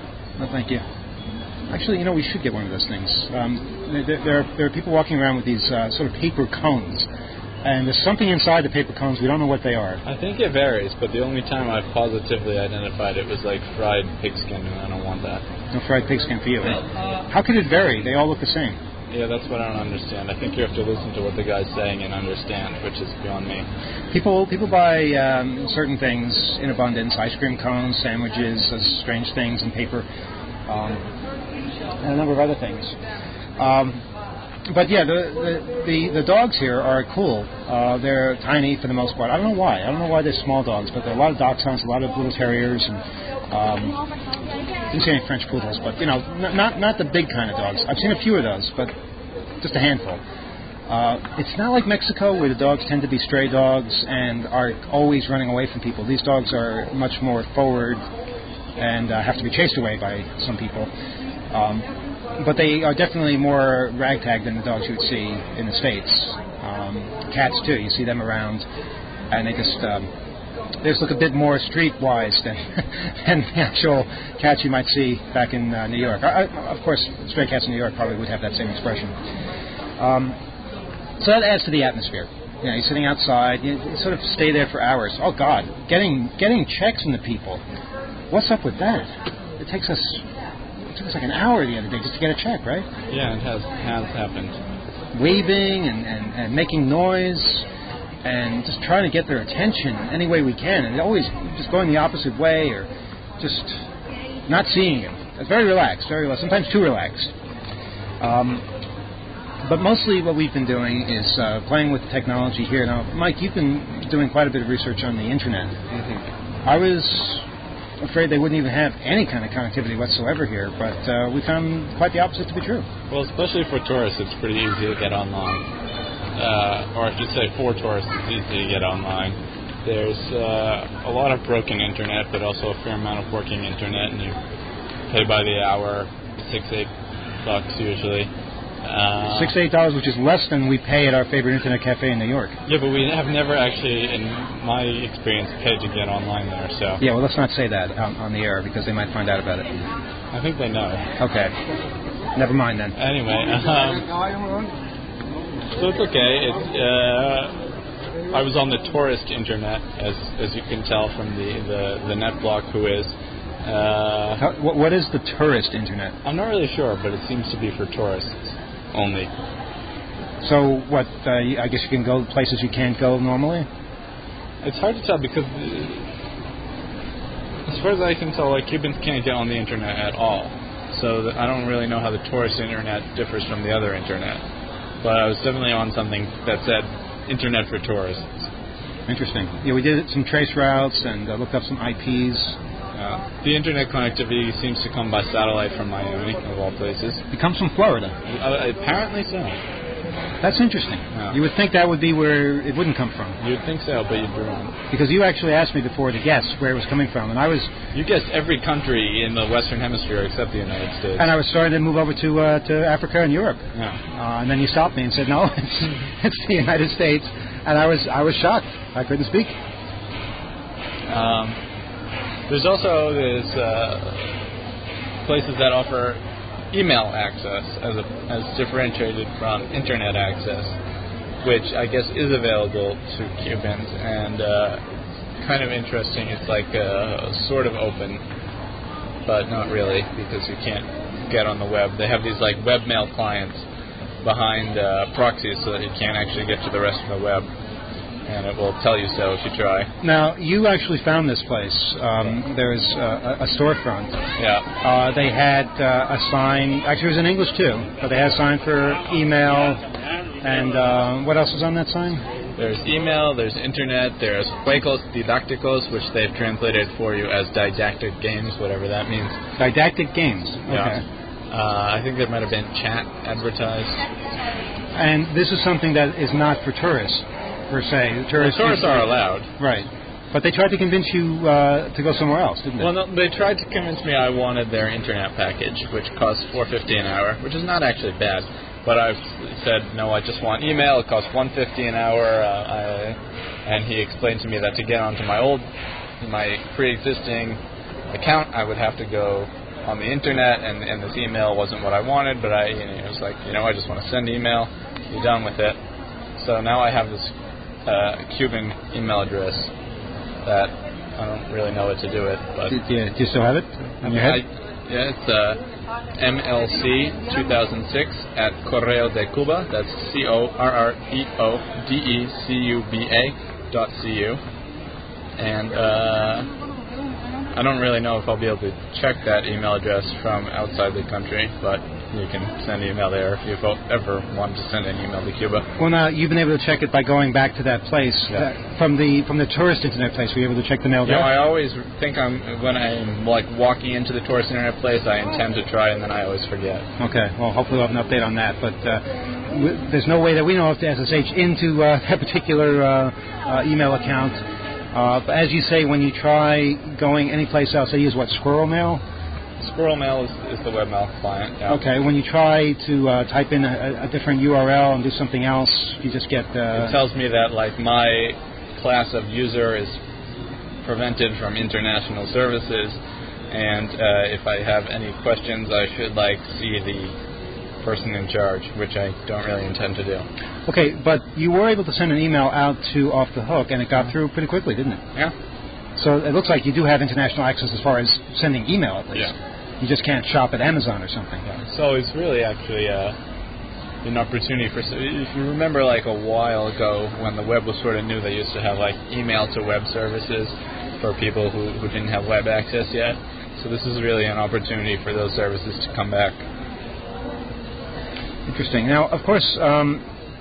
no thank you. Actually, you know, we should get one of those things. Um, there, there, are, there are people walking around with these uh, sort of paper cones. And there's something inside the paper cones. We don't know what they are. I think it varies, but the only time I've positively identified it was like fried pigskin, and I don't want that. No fried pigskin for you. Uh, How could it vary? They all look the same. Yeah, that's what I don't understand. I think you have to listen to what the guy's saying and understand, which is beyond me. People people buy um, certain things in abundance: ice cream cones, sandwiches, those strange things in paper, um, and a number of other things. Um, But yeah, the, the the the dogs here are cool. Uh, they're tiny for the most part. I don't know why. I don't know why they're small dogs, but there are a lot of dachshunds, a lot of little terriers, and um, didn't see any French poodles, but you know, n- not not the big kind of dogs. I've seen a few of those, but just a handful. Uh, it's not like Mexico where the dogs tend to be stray dogs and are always running away from people. These dogs are much more forward and uh, have to be chased away by some people. Um, But they are definitely more ragtag than the dogs you would see in the States. Um, cats, too. You see them around, and they just um, they just look a bit more streetwise than, than the actual cats you might see back in uh, New York. I, of course, stray cats in New York probably would have that same expression. Um, so that adds to the atmosphere. You know, you're sitting outside. You, you sort of stay there for hours. Oh, God. Getting, getting checks from the people. What's up with that? It takes us... It took us like an hour the other day just to get a check, right? Yeah, it has has happened. Waving and, and, and making noise and just trying to get their attention any way we can. And always just going the opposite way or just not seeing them. It's very relaxed, very relaxed, sometimes too relaxed. Um, but mostly what we've been doing is uh, playing with the technology here. Now, Mike, you've been doing quite a bit of research on the Internet. Mm-hmm. I was... afraid they wouldn't even have any kind of connectivity whatsoever here, but uh, we found quite the opposite to be true. Well, especially for tourists, it's pretty easy to get online. Uh, or I should say for tourists, it's easy to get online. There's uh, a lot of broken internet, but also a fair amount of working internet, and you pay by the hour, six, eight bucks usually. Uh, Six to eight dollars, which is less than we pay at our favorite internet cafe in New York. Yeah, but we have never actually, in my experience, paid to get online there. So yeah, well, let's not say that on, on the air because they might find out about it. I think they know. Okay, never mind then. Anyway, um, so it's okay. It's uh, I was on the tourist internet, as as you can tell from the the, the net block who is. Uh, How, what, what is the tourist internet? I'm not really sure, but it seems to be for tourists only. So what? Uh, I guess you can go places you can't go normally. It's hard to tell because, uh, as far as I can tell, like Cubans can't get on the internet at all. So that I don't really know how the tourist internet differs from the other internet. But I was definitely on something that said internet for tourists. Interesting. Yeah, we did some trace routes and uh, looked up some I Ps. Uh, the internet connectivity seems to come by satellite from Miami, of all places. It comes from Florida. Uh, apparently so. That's interesting. Yeah. You would think that would be where it wouldn't come from. You'd think so, but you'd be wrong. Because you actually asked me before to guess where it was coming from, and I was... You guessed every country in the Western Hemisphere except the United States. And I was starting to move over to uh, to Africa and Europe. Yeah. Uh, and then you stopped me and said, no, it's, it's the United States. And I was I was shocked. I couldn't speak. Um, there's also this uh, places that offer email access as a, as differentiated from internet access, which I guess is available to Cubans and uh, kind of interesting. It's like uh, sort of open, but not really because you can't get on the web. They have these like webmail clients behind uh, proxies so that you can't actually get to the rest of the web. And it will tell you so if you try. Now, you actually found this place. Um, there's uh, a storefront. Yeah. Uh, they had uh, a sign. Actually, it was in English, too. But they had a sign for email. And uh, what else is on that sign? There's email, there's internet, there's Juegos Didácticos, which they've translated for you as didactic games, whatever that means. Didactic games. Okay. Yeah. Uh, I think there might have been chat advertised. And this is something that is not for tourists. Per se, tourists, well, tourists are allowed, right? But they tried to convince you uh, to go somewhere else, didn't they? Well, no, they tried to convince me I wanted their internet package, which costs four fifty an hour, which is not actually bad. But I've said no, I just want email. It costs one fifty an hour, uh, I, and he explained to me that to get onto my old, my pre-existing account, I would have to go on the internet, and, and this email wasn't what I wanted. But I, you know, it was like, you know, I just want to send email, be done with it. So now I have this. Uh, Cuban email address that I don't really know what to do with. But do, do, you, do you still have it on your head? I, yeah, it's uh, M L C two thousand six at Correo de Cuba. That's C O R R E O D E C U B A dot C U. And uh, I don't really know if I'll be able to check that email address from outside the country, but you can send an email there if you ever want to send an email to Cuba. Well, now, you've been able to check it by going back to that place. Yeah. Uh, from the from the tourist internet place, were you able to check the mail there? Yeah, I always think I'm, when I'm like walking into the tourist internet place, I intend to try, and then I always forget. Okay, well, hopefully we'll have an update on that. But uh, w- there's no way that we know of to S S H into uh, that particular uh, uh, email account. Uh, but as you say, when you try going anyplace else, they use what, Squirrel Mail? Squirrel Mail is, is the webmail client. Yeah. Okay, when you try to uh, type in a, a different U R L and do something else, you just get... Uh, it tells me that like my class of user is prevented from international services, and uh, if I have any questions, I should like see the person in charge, which I don't really intend to do. Okay, but you were able to send an email out to Off the Hook, and it got through pretty quickly, didn't it? Yeah. So it looks like you do have international access as far as sending email, at least. Yeah. You just can't shop at Amazon or something. Yeah. So it's really actually uh, an opportunity for... If you remember like a while ago when the web was sort of new, they used to have like email to web services for people who, who didn't have web access yet. So this is really an opportunity for those services to come back. Interesting. Now, of course, um,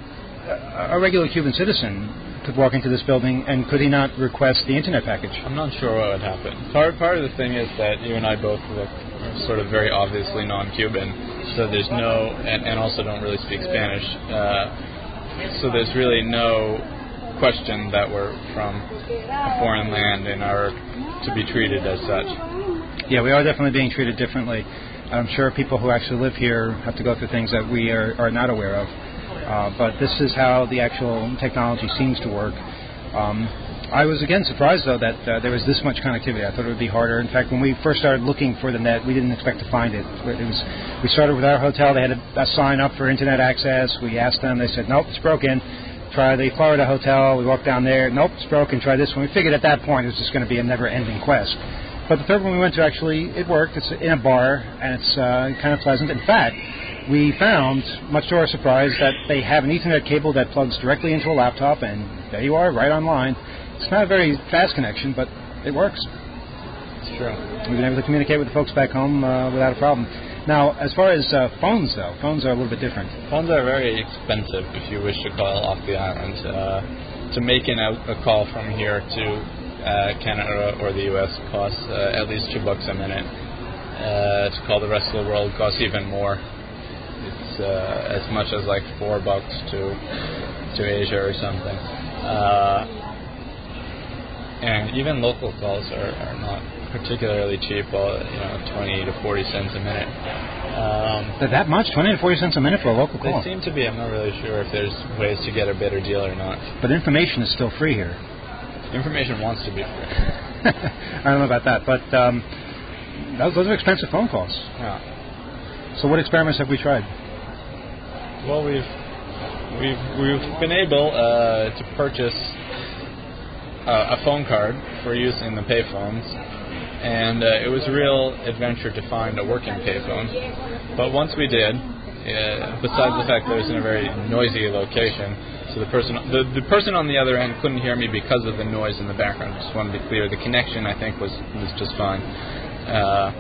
a regular Cuban citizen could walk into this building, and could he not request the internet package? I'm not sure what would happen. Part part of the thing is that you and I both look sort of very obviously non-Cuban, so there's no, and, and also don't really speak Spanish, uh, so there's really no question that we're from a foreign land and are to be treated as such. Yeah, we are definitely being treated differently. I'm sure people who actually live here have to go through things that we are, are not aware of. Uh, but this is how the actual technology seems to work. Um, I was, again, surprised, though, that uh, there was this much connectivity. I thought it would be harder. In fact, when we first started looking for the net, we didn't expect to find it. It was, we started with our hotel. They had a, a sign up for internet access. We asked them. They said, nope, it's broken. try the Florida hotel. We walked down there. Nope, it's broken. Try this one. We figured at that point it was just going to be a never-ending quest. But the third one we went to, actually, it worked. It's in a bar, and it's uh, kind of pleasant. In fact, we found, much to our surprise, that they have an Ethernet cable that plugs directly into a laptop, and there you are, right online. It's not a very fast connection, but it works. It's true. We've been able to communicate with the folks back home uh, without a problem. Now, as far as uh, phones, though, phones are a little bit different. Phones are very expensive if you wish to call off the island. Uh, to make an out, a call from here to uh, Canada or the U S costs uh, at least two bucks a minute. Uh, to call the rest of the world costs even more. It's uh, as much as like four bucks to to Asia or something. Uh, and even local calls are, are not particularly cheap, uh, you know, twenty to forty cents a minute. Um, that much? twenty to forty cents a minute for a local call? They seem to be. I'm not really sure if there's ways to get a better deal or not. But information is still free here. Information wants to be free. I don't know about that, but um, those, those are expensive phone calls. Yeah. So what experiments have we tried? Well, we've we've we've been able uh, to purchase uh, a phone card for use in the payphones, and uh, it was a real adventure to find a working payphone. But once we did, uh, besides the fact that it was in a very noisy location, so the person the, the person on the other end couldn't hear me because of the noise in the background. Just want to be clear. The connection, I think, was was just fine. Uh,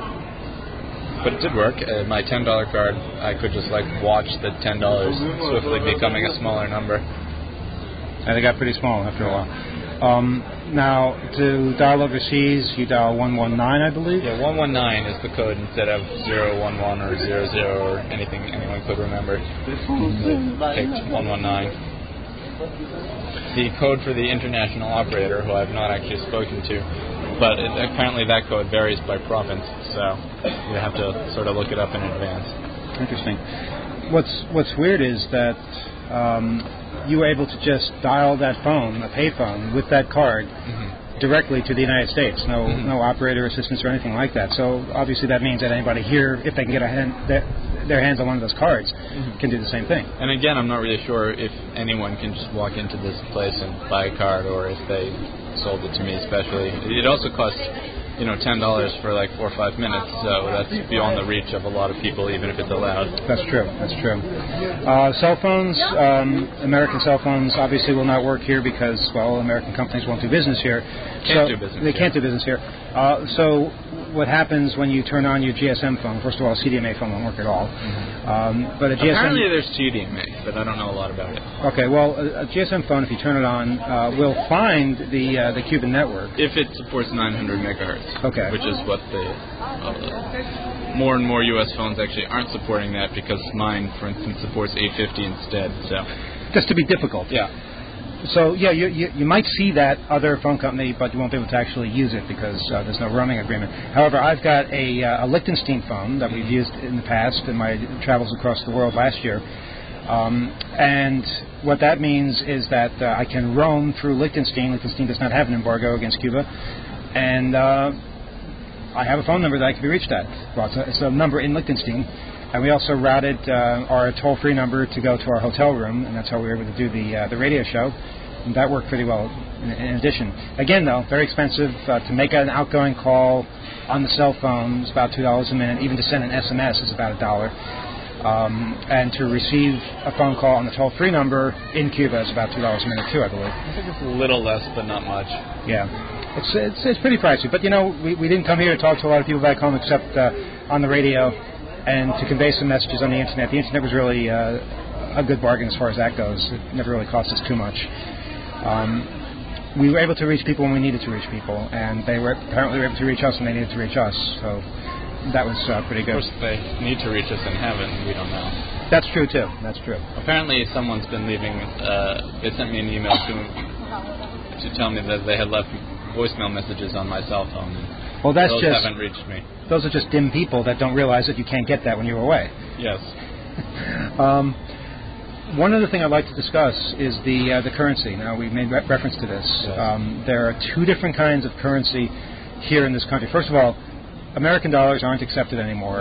But it did work. Uh, my ten dollar card, I could just like watch the ten dollars swiftly becoming a smaller number. And they got pretty small after a while. Um, now, to dial overseas, you dial one one nine, I believe? Yeah, one one nine is the code instead of zero one one or zero zero or anything anyone could remember. They picked one one nine. The code for the international operator, who I've not actually spoken to, but it, apparently that code varies by province, so you have to sort of look it up in advance. Interesting. What's what's weird is that um, you were able to just dial that phone, a payphone, with that card mm-hmm. directly to the United States. No mm-hmm. no operator assistance or anything like that. So obviously that means that anybody here, if they can get a hand, their, their hands on one of those cards, mm-hmm. can do the same thing. And again, I'm not really sure if anyone can just walk into this place and buy a card, or if they sold it to me especially. It also costs, you know, ten dollars for like four or five minutes, so that's beyond the reach of a lot of people, even if it's allowed. That's true, that's true. Uh, cell phones, um, American cell phones obviously will not work here because, well, American companies won't do business here. Can't so do business They here. can't do business here. Uh, so what happens when you turn on your G S M phone? First of all, a C D M A phone won't work at all. Mm-hmm. Um, but a G S M... Apparently there's C D M A, but I don't know a lot about it. Okay, well, a, a G S M phone, if you turn it on, uh, will find the uh, the Cuban network. If it supports nine hundred megahertz. Okay. Which is what the... Uh, more and more U S phones actually aren't supporting that, because mine, for instance, supports eight fifty instead, so... Just to be difficult. Yeah. So, yeah, you, you you might see that other phone company, but you won't be able to actually use it because uh, there's no roaming agreement. However, I've got a, uh, a Liechtenstein phone that we've used in the past in my travels across the world last year. Um, and what that means is that uh, I can roam through Liechtenstein. Liechtenstein does not have an embargo against Cuba. And uh, I have a phone number that I can be reached at. Well, it's a, it's a number in Liechtenstein. And we also routed uh, our toll-free number to go to our hotel room, and that's how we were able to do the uh, the radio show. And that worked pretty well in, in addition. Again, though, very expensive. Uh, to make an outgoing call on the cell phone is about two dollars a minute. Even to send an S M S is about a dollar. Um, and to receive a phone call on the toll-free number in Cuba is about two dollars a minute, too, I believe. I think it's a little less, but not much. Yeah. It's it's, it's pretty pricey. But, you know, we, we didn't come here to talk to a lot of people back home except uh, on the radio and to convey some messages on the Internet. The Internet was really uh, a good bargain as far as that goes. It never really cost us too much. Um, we were able to reach people when we needed to reach people, and they were apparently able to reach us when they needed to reach us. So that was uh, pretty good. Of course, they need to reach us in heaven. We don't know. That's true, too. That's true. Apparently, someone's been leaving... Uh, they sent me an email to to tell me that they had left voicemail messages on my cell phone. Well, that's those just... haven't reached me. Those are just dim people that don't realize that you can't get that when you're away. Yes. um, one other thing I'd like to discuss is the uh, the currency. Now, we made re- reference to this. Yes. Um, there are two different kinds of currency here in this country. First of all, American dollars aren't accepted anymore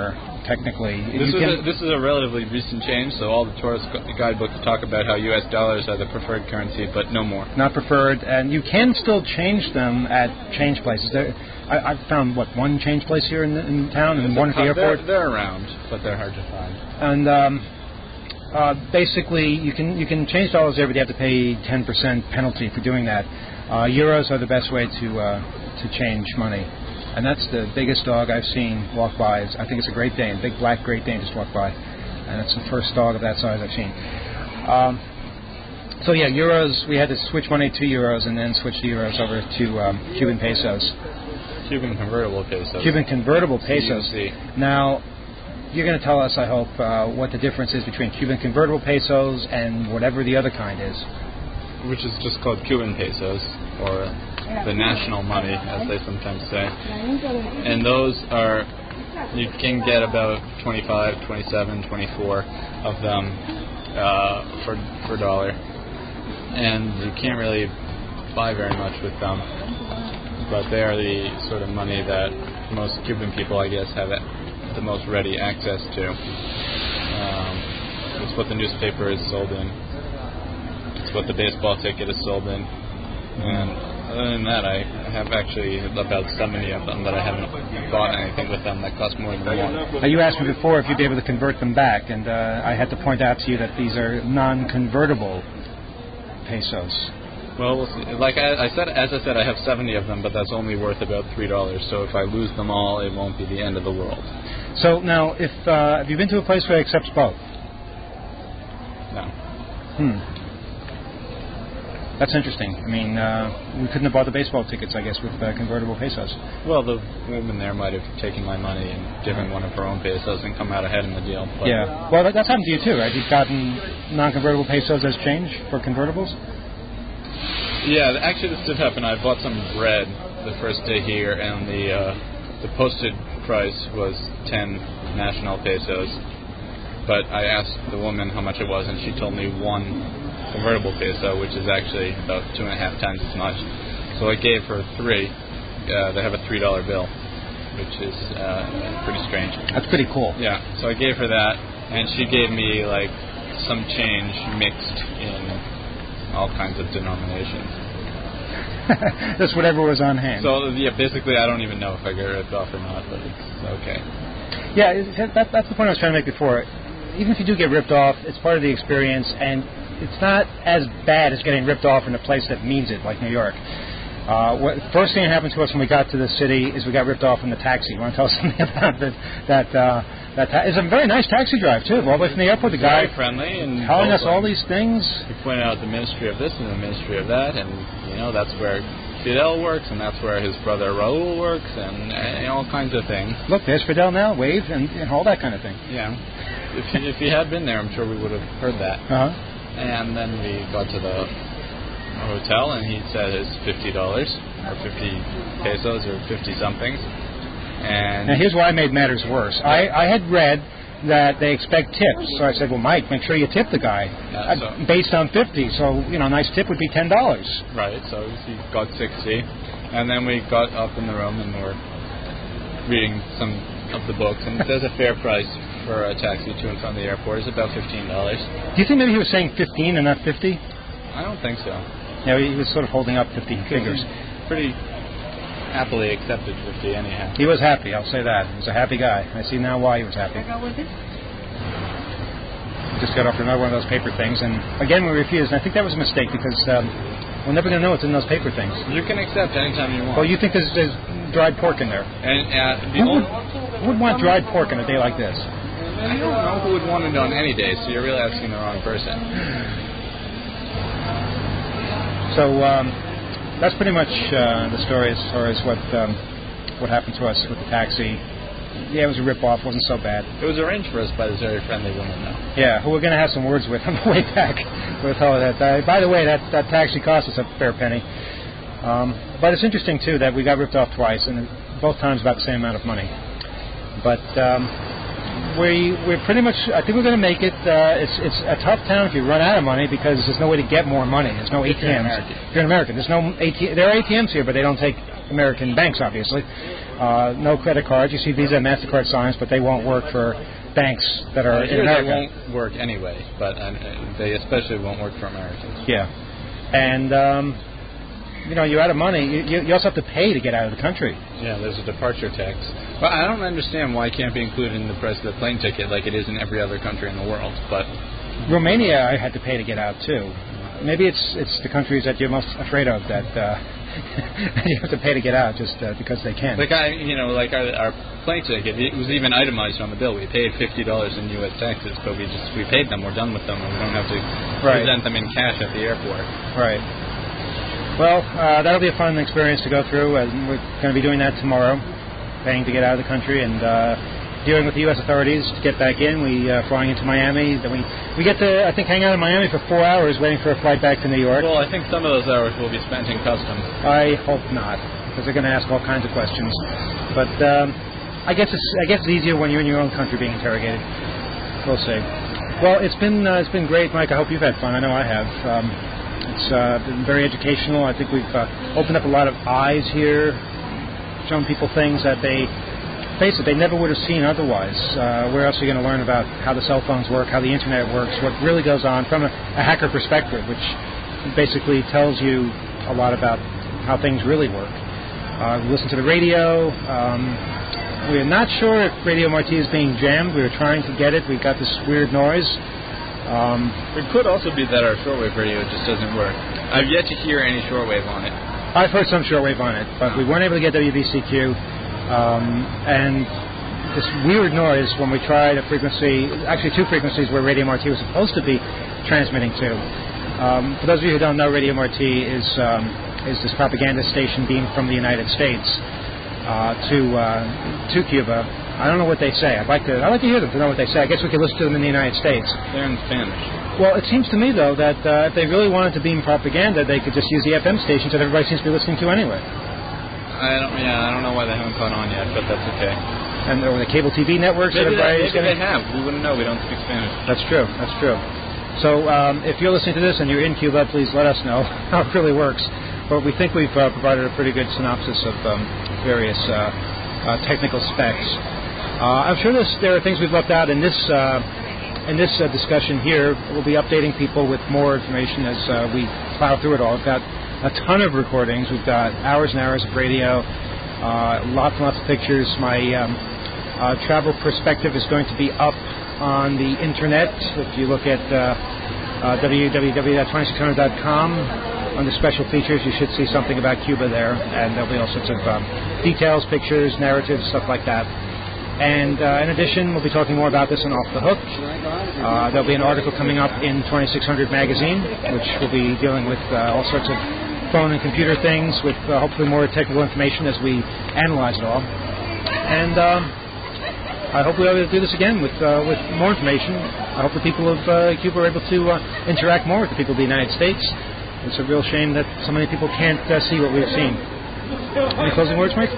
technically. This you is, can, a, this is a relatively recent change, so all the tourist gu- guidebooks talk about how U S dollars are the preferred currency, but no more. Not preferred, and you can still change them at change places. There, I, I've found, what, one change place here in, the, in town and There's one at the a, airport? They're, they're around, but they're hard to find. And um, uh, basically, you can you can change dollars there, but you have to pay ten percent penalty for doing that. Uh, euros are the best way to uh, to change money. And that's the biggest dog I've seen walk by. I think it's a Great Dane, big black Great Dane just walked by. And it's the first dog of that size I've seen. Um, so yeah, euros, we had to switch money to euros and then switch the euros over to um, Cuban pesos. Cuban convertible pesos. Cuban convertible pesos. C U C. Now, you're going to tell us, I hope, uh, what the difference is between Cuban convertible pesos and whatever the other kind is. Which is just called Cuban pesos, or the national money, as they sometimes say. And those are, you can get about twenty-five, twenty-seven, twenty-four of them uh, for for dollar. And you can't really buy very much with them. But they are the sort of money that most Cuban people, I guess, have the most ready access to. Um, it's what the newspaper is sold in. What the baseball ticket is sold in, and other than that, I have actually about seventy of them, but I haven't bought anything with them that cost more than one. Now, you asked me before if you'd be able to convert them back, and uh, I had to point out to you that these are non-convertible pesos. Well, we'll see. Like I, I said, as I said, I have seventy of them, but that's only worth about three dollars. So if I lose them all, it won't be the end of the world. So now, if uh, have you been to a place where it accepts both? No. Hmm. That's interesting. I mean, uh, we couldn't have bought the baseball tickets, I guess, with uh, convertible pesos. Well, the woman there might have taken my money and given one of her own pesos and come out ahead in the deal. But yeah. Well, that, that's happened to you too, right? You've gotten non-convertible pesos as change for convertibles? Yeah, actually, this did happen. I bought some bread the first day here, and the uh, the posted price was ten national pesos. But I asked the woman how much it was, and she told me one convertible peso, which is actually about two and a half times as much. So I gave her three. Uh, they have a three dollar bill, which is uh, pretty strange. That's pretty cool. Yeah. So I gave her that, and she gave me like some change mixed in all kinds of denominations. That's whatever was on hand. So yeah, basically, I don't even know if I get ripped off or not, but it's okay. Yeah, that, that's the point I was trying to make before. Even if you do get ripped off, it's part of the experience, and it's not as bad as getting ripped off in a place that means it, like New York. Uh, what, first thing that happened to us when we got to the city is we got ripped off in the taxi. You want to tell us something about that? That uh, that ta- it's a very nice taxi drive too. All the way from the airport, the guy very friendly and telling us all these things. He pointed out the ministry of this and the ministry of that, and you know that's where Fidel works, and that's where his brother Raul works, and, and all kinds of things. Look, there's Fidel now, wave, and, and all that kind of thing. Yeah. If he, if he had been there, I'm sure we would have heard that. Uh-huh. And then we got to the hotel, and he said it's fifty dollars, or fifty pesos, or fifty somethings. And now, here's why I made matters worse. I, I had read that they expect tips. So I said, well, Mike, make sure you tip the guy. Yeah, so, uh, based on fifty. So, you know, a nice tip would be ten dollars. Right, so he got sixty. And then we got up in the room and we're reading some of the books. And it says a fair price for a taxi to and from the airport is about fifteen dollars. Do you think maybe he was saying fifteen and not fifty? I don't think so. Yeah, he was sort of holding up fifty figures. Pretty happily accepted fifty anyhow. He was happy, I'll say that. He was a happy guy. I see now why he was happy. Just got off another one of those paper things, and again we refused, and I think that was a mistake because um, we're never going to know what's in those paper things. You can accept anytime you want. Well, you think there's, there's dried pork in there? And uh, the who, old... would, who would want dried pork on a day like this? I don't know who would want it on any day, so you're really asking the wrong person. So um, that's pretty much uh, the story as far as what um, what happened to us with the taxi. Yeah, it was a rip-off. Wasn't so bad. It was arranged for us by this very friendly woman, though. Yeah, who we're going to have some words with on the way back. We'll tell her that. Uh, by the way, that, that taxi cost us a fair penny. Um, but it's interesting, too, that we got ripped off twice, and both times about the same amount of money. But um, we, we're pretty much, I think we're going to make it. Uh, it's, it's a tough town if you run out of money because there's no way to get more money. There's no A T Ms. If you're American. If you're an American. There's no A T M. There are A T Ms here, but they don't take American banks, obviously. Uh, no credit cards. You see Visa and MasterCard signs, but they won't work for banks that are uh, in America. They won't work anyway, but uh, they especially won't work for Americans. Yeah. And, um, you know, you're out of money. You, you also have to pay to get out of the country. Yeah, there's a departure tax. Well, I don't understand why it can't be included in the price of the plane ticket like it is in every other country in the world, but... Romania, I had to pay to get out, too. Maybe it's it's the countries that you're most afraid of that uh, you have to pay to get out just uh, because they can. Like I, you know, like our, our plane ticket, it was even itemized on the bill. We paid fifty dollars in U S taxes, but we just we paid them. We're done with them, and we don't have to right. present them in cash at the airport. Right. Well, uh, that'll be a fun experience to go through, and we're going to be doing that tomorrow, paying to get out of the country and uh, dealing with the U S authorities to get back in. We uh, flying into Miami. Then we we get to, I think, hang out in Miami for four hours waiting for a flight back to New York. Well, I think some of those hours will be spent in customs. I hope not, because they're going to ask all kinds of questions. But um, I guess it's I guess it's easier when you're in your own country being interrogated. We'll see. Well, it's been uh, it's been great, Mike. I hope you've had fun. I know I have. Um, it's uh, been very educational. I think we've uh, opened up a lot of eyes here, shown people things that they. Face it, they never would have seen otherwise. Uh, where else are you going to learn about how the cell phones work, how the internet works, what really goes on from a, a hacker perspective, which basically tells you a lot about how things really work. Uh, we listen to the radio. Um, we're not sure if Radio Marti is being jammed. We were trying to get it. We got this weird noise. Um, it could also be that our shortwave radio just doesn't work. I've yet to hear any shortwave on it. I've heard some shortwave on it, but we weren't able to get W B C Q. Um, and this weird noise when we tried a frequency, actually two frequencies where Radio Marti was supposed to be transmitting to. Um, for those of you who don't know, Radio Marti is um, is this propaganda station beamed from the United States uh, to uh, to Cuba. I don't know what they say. I'd like to I'd like to hear them to know what they say. I guess we could listen to them in the United States. They're in Spanish. Well, it seems to me though that uh, if they really wanted to beam propaganda, they could just use the F M stations that everybody seems to be listening to anyway. I don't. Yeah, I don't know why they haven't caught on yet, but that's okay. And or the cable T V networks. Maybe, that they, maybe gonna... they have. We wouldn't know. We don't speak Spanish. That's true. That's true. So um, if you're listening to this and you're in Cuba, please let us know how it really works. But we think we've uh, provided a pretty good synopsis of um, various uh, uh, technical specs. Uh, I'm sure this, there are things we've left out in this uh, in this uh, discussion here. We'll be updating people with more information as uh, we plow through it all. We've got a ton of recordings. We've got hours and hours of radio, uh, lots and lots of pictures. My um, uh, travel perspective is going to be up on the internet. If you look at uh, uh, w w w dot twenty-six hundred dot com, under special features, you should see something about Cuba there, and there'll be all sorts of um, details, pictures, narratives, stuff like that. And uh, in addition, we'll be talking more about this in Off the Hook. Uh, there'll be an article coming up in twenty-six hundred magazine, which will be dealing with uh, all sorts of phone and computer things with uh, hopefully more technical information as we analyze it all. And um, I hope we'll be able to do this again with uh, with more information. I hope the people of uh, Cuba are able to uh, interact more with the people of the United States. It's a real shame that so many people can't uh, see what we've seen. Any closing words, Mike?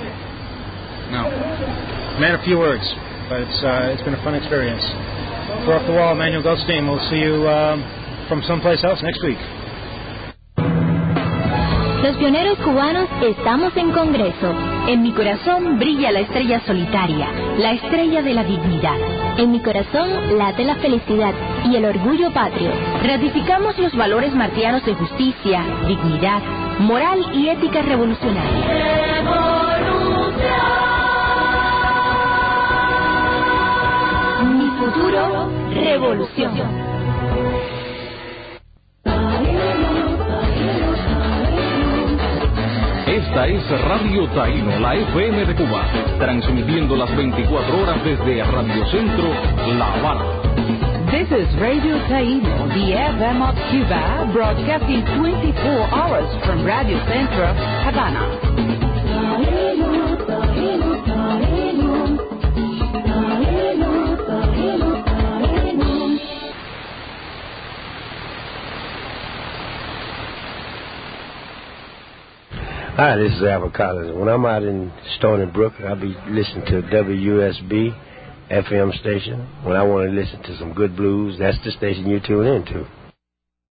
No. Man, a few words, but it's uh, it's been a fun experience. For Off the Wall, Emmanuel Goldstein. We'll see you um, from someplace else next week. Los pioneros cubanos estamos en Congreso. En mi corazón brilla la estrella solitaria, la estrella de la dignidad. En mi corazón late la felicidad y el orgullo patrio. Ratificamos los valores martianos de justicia, dignidad, moral y ética revolucionaria. Mi futuro, revolución. Esta es Radio Taíno, la F M de Cuba, transmitiendo las veinticuatro horas desde Radio Centro, La Habana. This is Radio Taíno, the F M of Cuba, broadcasting twenty-four hours from Radio Centro, Havana. Hi, this is Albert Collins. When I'm out in Stony Brook, I'll be listening to W U S B F M station. When I want to listen to some good blues, that's the station you tune into.